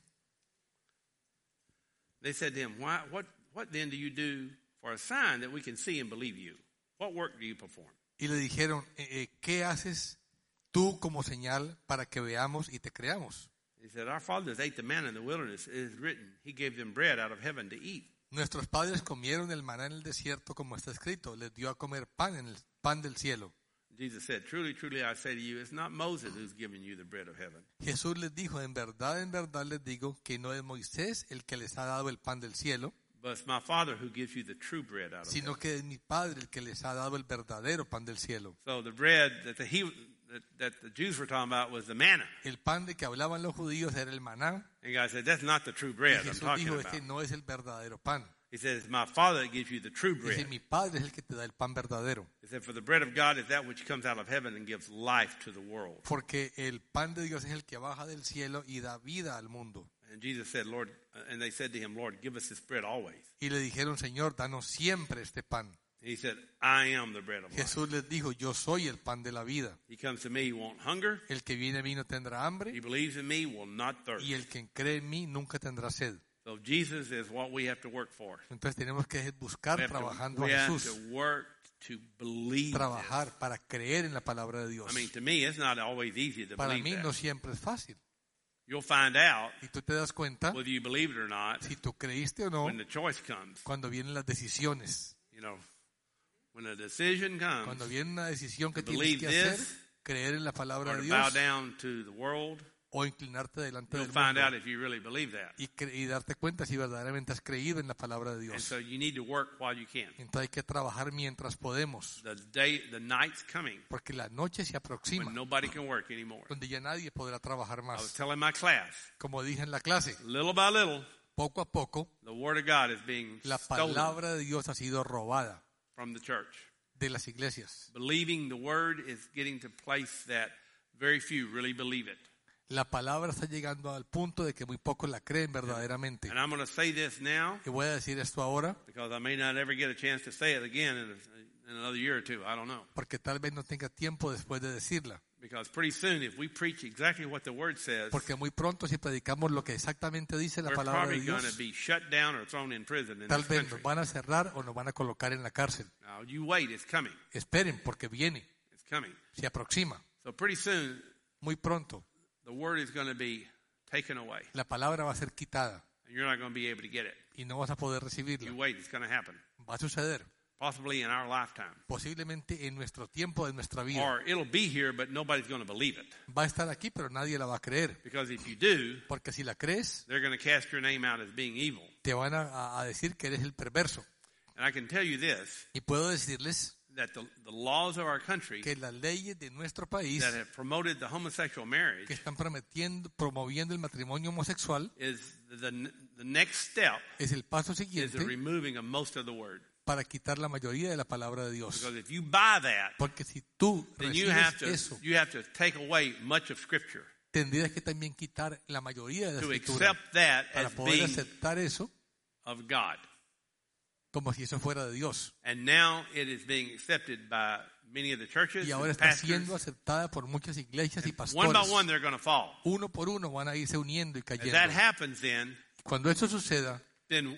They said to him, Why, what, what then do you do for a sign that we can see and believe you? What work do you perform? Y le dijeron, eh, eh, ¿qué haces tú como señal para que veamos y te creamos? He said, Our fathers ate the manna in the wilderness. It is written, He gave them bread out of heaven to eat. Nuestros padres comieron el maná en el desierto, como está escrito, les dio a comer pan en el pan del cielo. Jesus said, Truly, truly, I say to you, it's not Moses who's given you the bread of heaven. Jesús les dijo, en verdad, en verdad les digo que no es Moisés el que les ha dado el pan del cielo, But it's my Father who gives you the true bread out of sino heaven. que es mi Padre el que les ha dado el verdadero pan del cielo. So the bread that the, he, that, that the Jews were talking about was the manna. El pan de que hablaban los judíos era el maná. And God said, That's not the true Y bread I'm Jesús talking dijo, about. este no es el verdadero pan. He said, It's my Father that gives you the true bread. Dice, mi Padre es el que te da el pan verdadero. He said, For the bread of God is that which comes out of heaven and gives life to the world. Porque el pan de Dios es el que baja del cielo y da vida al mundo. And Jesus said, Lord, uh, and they said to him, Lord, give us this bread always. Y le dijeron, Señor, danos siempre este pan. And he said, I am the bread of life. Jesús les dijo, yo soy el pan de la vida. He comes to me, he won't hunger. El que viene a mí no tendrá hambre, He believes in me, will not thirst. y el que cree en mí nunca tendrá sed. So Jesus is what we have to work for. Entonces tenemos que buscar We have to, trabajando we a have Jesús, to work to believe this. trabajar para creer en la palabra de Dios. I mean, to me, it's not always easy to Para believe mí that. no siempre es fácil. You'll find out Y tú te das cuenta, whether you believe it or not si tú creíste o no, when the choice comes. cuando vienen las decisiones. You know, when a decision comes Cuando viene una decisión que to tienes believe que hacer, this, creer en la palabra or de to bow Dios down to the world, o inclinarte delante you'll del find out mundo if you really believe that. y, cre- y darte cuenta si verdaderamente has creído en la palabra de And Dios. so you need to work while you can. Entonces hay que trabajar mientras podemos, The day, the night's coming porque la noche se aproxima, when nobody can work anymore. donde ya nadie podrá trabajar I was más. telling my class, Como dije en la clase, little by little, poco a poco the Word of God is being la stolen palabra de Dios ha sido robada from the church. de las iglesias. Believing the Word is getting to a place that very few really believe it. La palabra está llegando al punto de que muy pocos la creen verdaderamente. And I'm going to say this now Y voy a decir esto ahora, because I may not ever get a chance to say it again in, a, in another year or two. I don't know. porque tal vez no tenga tiempo después de decirla. Because pretty soon, if we preach exactly what the Word says, Porque muy pronto si predicamos lo que exactamente dice la we're palabra de probably going to Dios, be shut down or thrown in prison in tal this vez country. nos van a cerrar o nos van a colocar en la cárcel. Now, you wait. It's coming. Esperen, porque viene, It's coming. se aproxima. So pretty soon, Muy pronto the Word is going to be taken away. la palabra va a ser quitada And you're not going to be able to get it. y no vas a poder You recibirla. wait. It's going to happen. Va a suceder, Possibly in our lifetime. posiblemente en nuestro tiempo de nuestra vida. Or it'll be here, but nobody's going to believe it. Va a estar aquí, pero nadie la va a creer. Because if you do, Porque si la crees, they're going to cast your name out as being evil. te van a, a decir que eres el perverso. And I can tell you this, Y puedo decirles that the, the laws of our country que las leyes de nuestro país that have promoted the homosexual marriage que están prometiendo, promoviendo el matrimonio homosexual is the, the next step es el paso is the siguiente removing of most of the word. para quitar la mayoría de la palabra de Dios. Because if you buy that, Porque si tú then you have recibes to eso, you have to take away much of Scripture tendrías que también quitar la mayoría de la to escritura accept that para as poder being aceptar eso of God. como si eso fuera de Dios. And now it is being accepted by many of the churches Y ahora and está pastors. siendo aceptada por muchas iglesias y One by pastores. one, they're going to fall. Uno por uno van a irse uniendo y As that cayendo. happens, then, Cuando eso suceda, then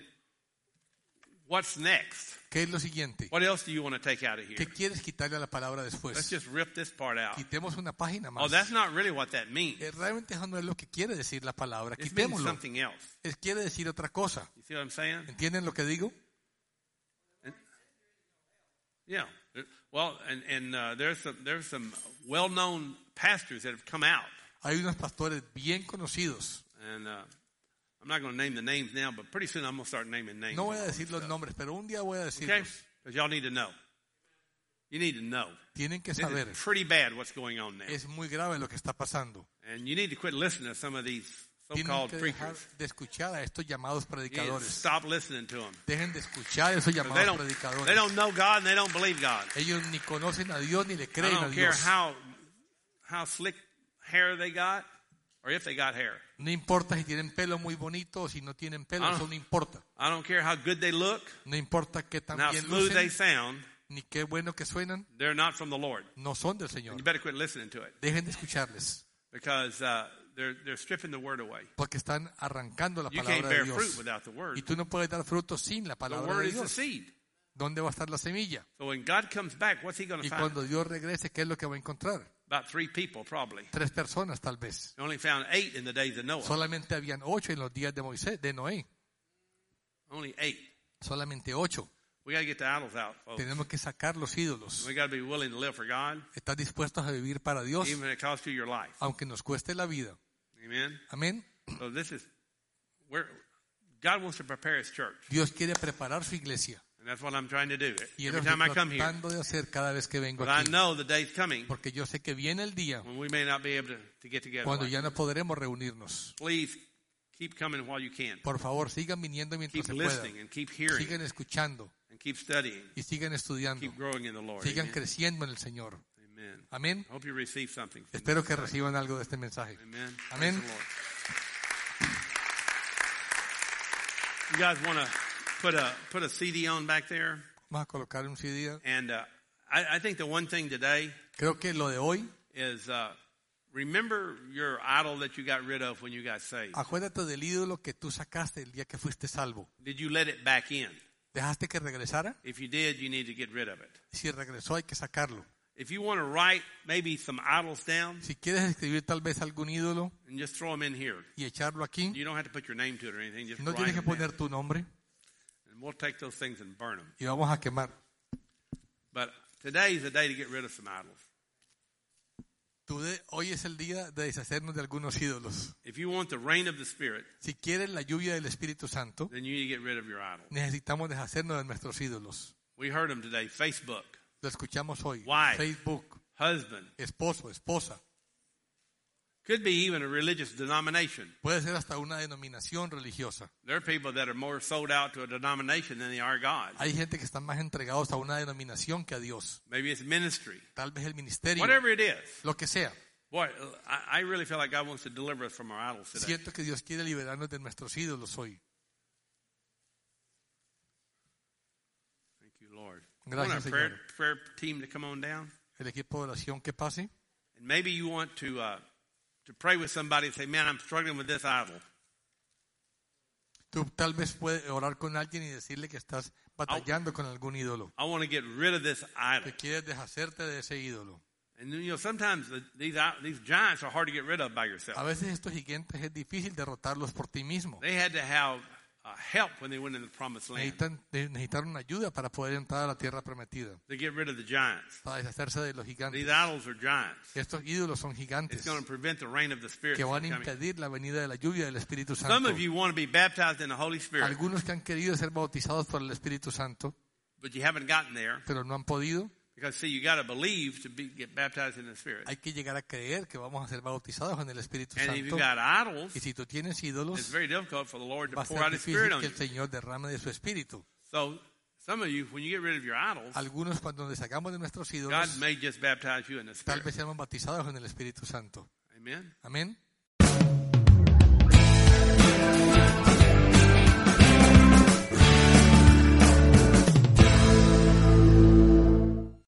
what's next? ¿qué es lo siguiente? What else do you want to take out of ¿Qué here? quieres quitarle a la palabra Let's después? just rip this part out. Quitemos una página Oh, más. that's not really what that means. Eh, Realmente eso no es lo que quiere decir la palabra. It means Quitémoslo. something else. Es, quiere decir otra cosa. You see what I'm saying? ¿Entienden lo que digo? Yeah. Well, and and uh, there's some there's some well-known pastors that have come out, Hay unos pastores bien conocidos. and uh, I'm not going to name the names now, but pretty soon I'm going to start naming names. No voy and a all decir that los stuff. nombres, pero un día voy a Okay? decirlos. Because y'all need to know. You need to know. Tienen que This saber. is pretty bad what's going on now, Es muy grave lo que está pasando. and you need to quit listening to some of these Tienen so-called que dejar preachers. de escuchar a estos llamados You need to predicadores. stop listening to them. Dejen de escuchar a esos They llamados don't, they predicadores. don't know God and they don't believe God. Ellos ni conocen a Dios ni le I creen a don't care Dios. how how slick hair they got or if they got hair. No importa si tienen pelo muy bonito o si no tienen pelo, Ah. eso no importa. I don't care how good they look No importa qué tan and how bien smooth they lucen, sound. ni qué bueno que suenan, They're not from the Lord. no son del And Señor. you better quit listening to it Dejen de escucharles, because uh, they're they're stripping the word away. porque están arrancando la You can't palabra de bear fruit Dios. without the word. Y tú no puedes dar fruto sin la The palabra word de is the Dios. seed. ¿Dónde va a estar la semilla? So when God comes back, what's he going to Y find? cuando Dios regrese, ¿qué es lo que va a encontrar? About three people, probably. Tres personas tal vez. He only found eight in the days of Noah. Solamente habían ocho en los días de Moisés, de Noé. Only eight. Solamente ocho. We got to get the idols out, folks. Tenemos que sacar los ídolos. We got to be willing to live for God, ¿Estás dispuestos a vivir para Dios? even if it costs you your life. Aunque nos cueste la vida. Amen. Amén. So this is where God wants to prepare His church, Dios quiere preparar su iglesia. and that's what I'm trying to do. Y es Every lo que time I estoy come here, tratando de hacer cada vez que vengo but I aquí. know the day's coming Porque yo sé que viene el día when we may not be able to, to get together. cuando like ya this. no podremos reunirnos. Please keep coming while you can. Por favor, sigan viniendo mientras Keep se pueda. listening and keep hearing Sigan escuchando and keep studying. y sigan estudiando. Keep growing in the Lord. Sigan Amen. creciendo en el Señor. Amen. Amén. I hope you receive something. from Espero this que today. reciban algo de este mensaje. Amen. Amén. Praise the Lord. You guys want to put a put a C D on back there? Vamos a colocar un C D. And uh, I, I think the one thing today Creo que lo de hoy, is uh, remember your idol that you got rid of when you got saved. acuérdate del ídolo que tú sacaste el día que fuiste salvo. Did you let it back in? ¿Dejaste que regresara? If you did, you need to get rid of it. Si regresó, hay que sacarlo. If you want to write maybe some idols down Si quieres escribir tal vez algún ídolo and just throw them in here, y echarlo aquí, you don't have to put your name to it or anything. Just no write tienes que them down. poner tu nombre And we'll take those things and burn them. y vamos a quemar. But today is the day to get rid of some idols. Tú de- hoy es el día de deshacernos de algunos ídolos. If you want the rain of the Spirit, Si quieres la lluvia del Espíritu Santo, then you need to get rid of your idols. necesitamos deshacernos de nuestros ídolos. We heard them today. Facebook, Lo escuchamos hoy. Why? Facebook, husband, esposo, esposa. could be even a religious denomination. Puede ser hasta una denominación religiosa. There are people that are more sold out to a denomination than they are God. Hay gente que están más entregados a una denominación que a Dios. Maybe it's ministry. Tal vez el ministerio, Whatever it is. lo que sea. Boy, I, I really feel like God wants to deliver us from our idols today. Siento que Dios quiere liberarnos de nuestros ídolos hoy. Thank you, Lord. Gracias, I want our prayer, Señor. prayer team to come on down. El equipo de oración que pase. And maybe you want to uh, to pray with somebody and say, man, I'm struggling with this idol. Tú tal vez puedes orar con alguien y decirle que estás batallando con algún ídolo. I want to get rid of this idol. Que quieres deshacerte de ese ídolo. And you know, sometimes the, these out- these giants are hard to get rid of by yourself. A veces estos gigantes es difícil derrotarlos por ti mismo. They had to have uh, help when they went into the promised land Necesitan, necesitaron ayuda para poder entrar a la tierra prometida. to get rid of the giants. Para deshacerse de los gigantes. These idols are giants. Estos ídolos son It's gigantes going to prevent the rain of the Spirit que from van a coming. impedir la venida de la lluvia del Espíritu Some Santo. of you want to be baptized in the Holy Spirit, Algunos que han querido ser bautizados por el Espíritu Santo, but you haven't gotten there pero no han podido. because, see, you got to believe to be, get baptized in the Spirit. Hay que llegar a creer que vamos a ser bautizados en el Espíritu And if Santo. you've got idols, Y si tú tienes it's ídolos, very difficult for the Lord to va a pour ser out His Spirit difícil on que you. el Señor derrame de su Espíritu. So, some of you, when you get rid of your idols, Algunos cuando nos sacamos de nuestros God ídolos, may just baptize you in the tal Spirit. vez seamos bautizados en el Espíritu Santo. Amen. Amén.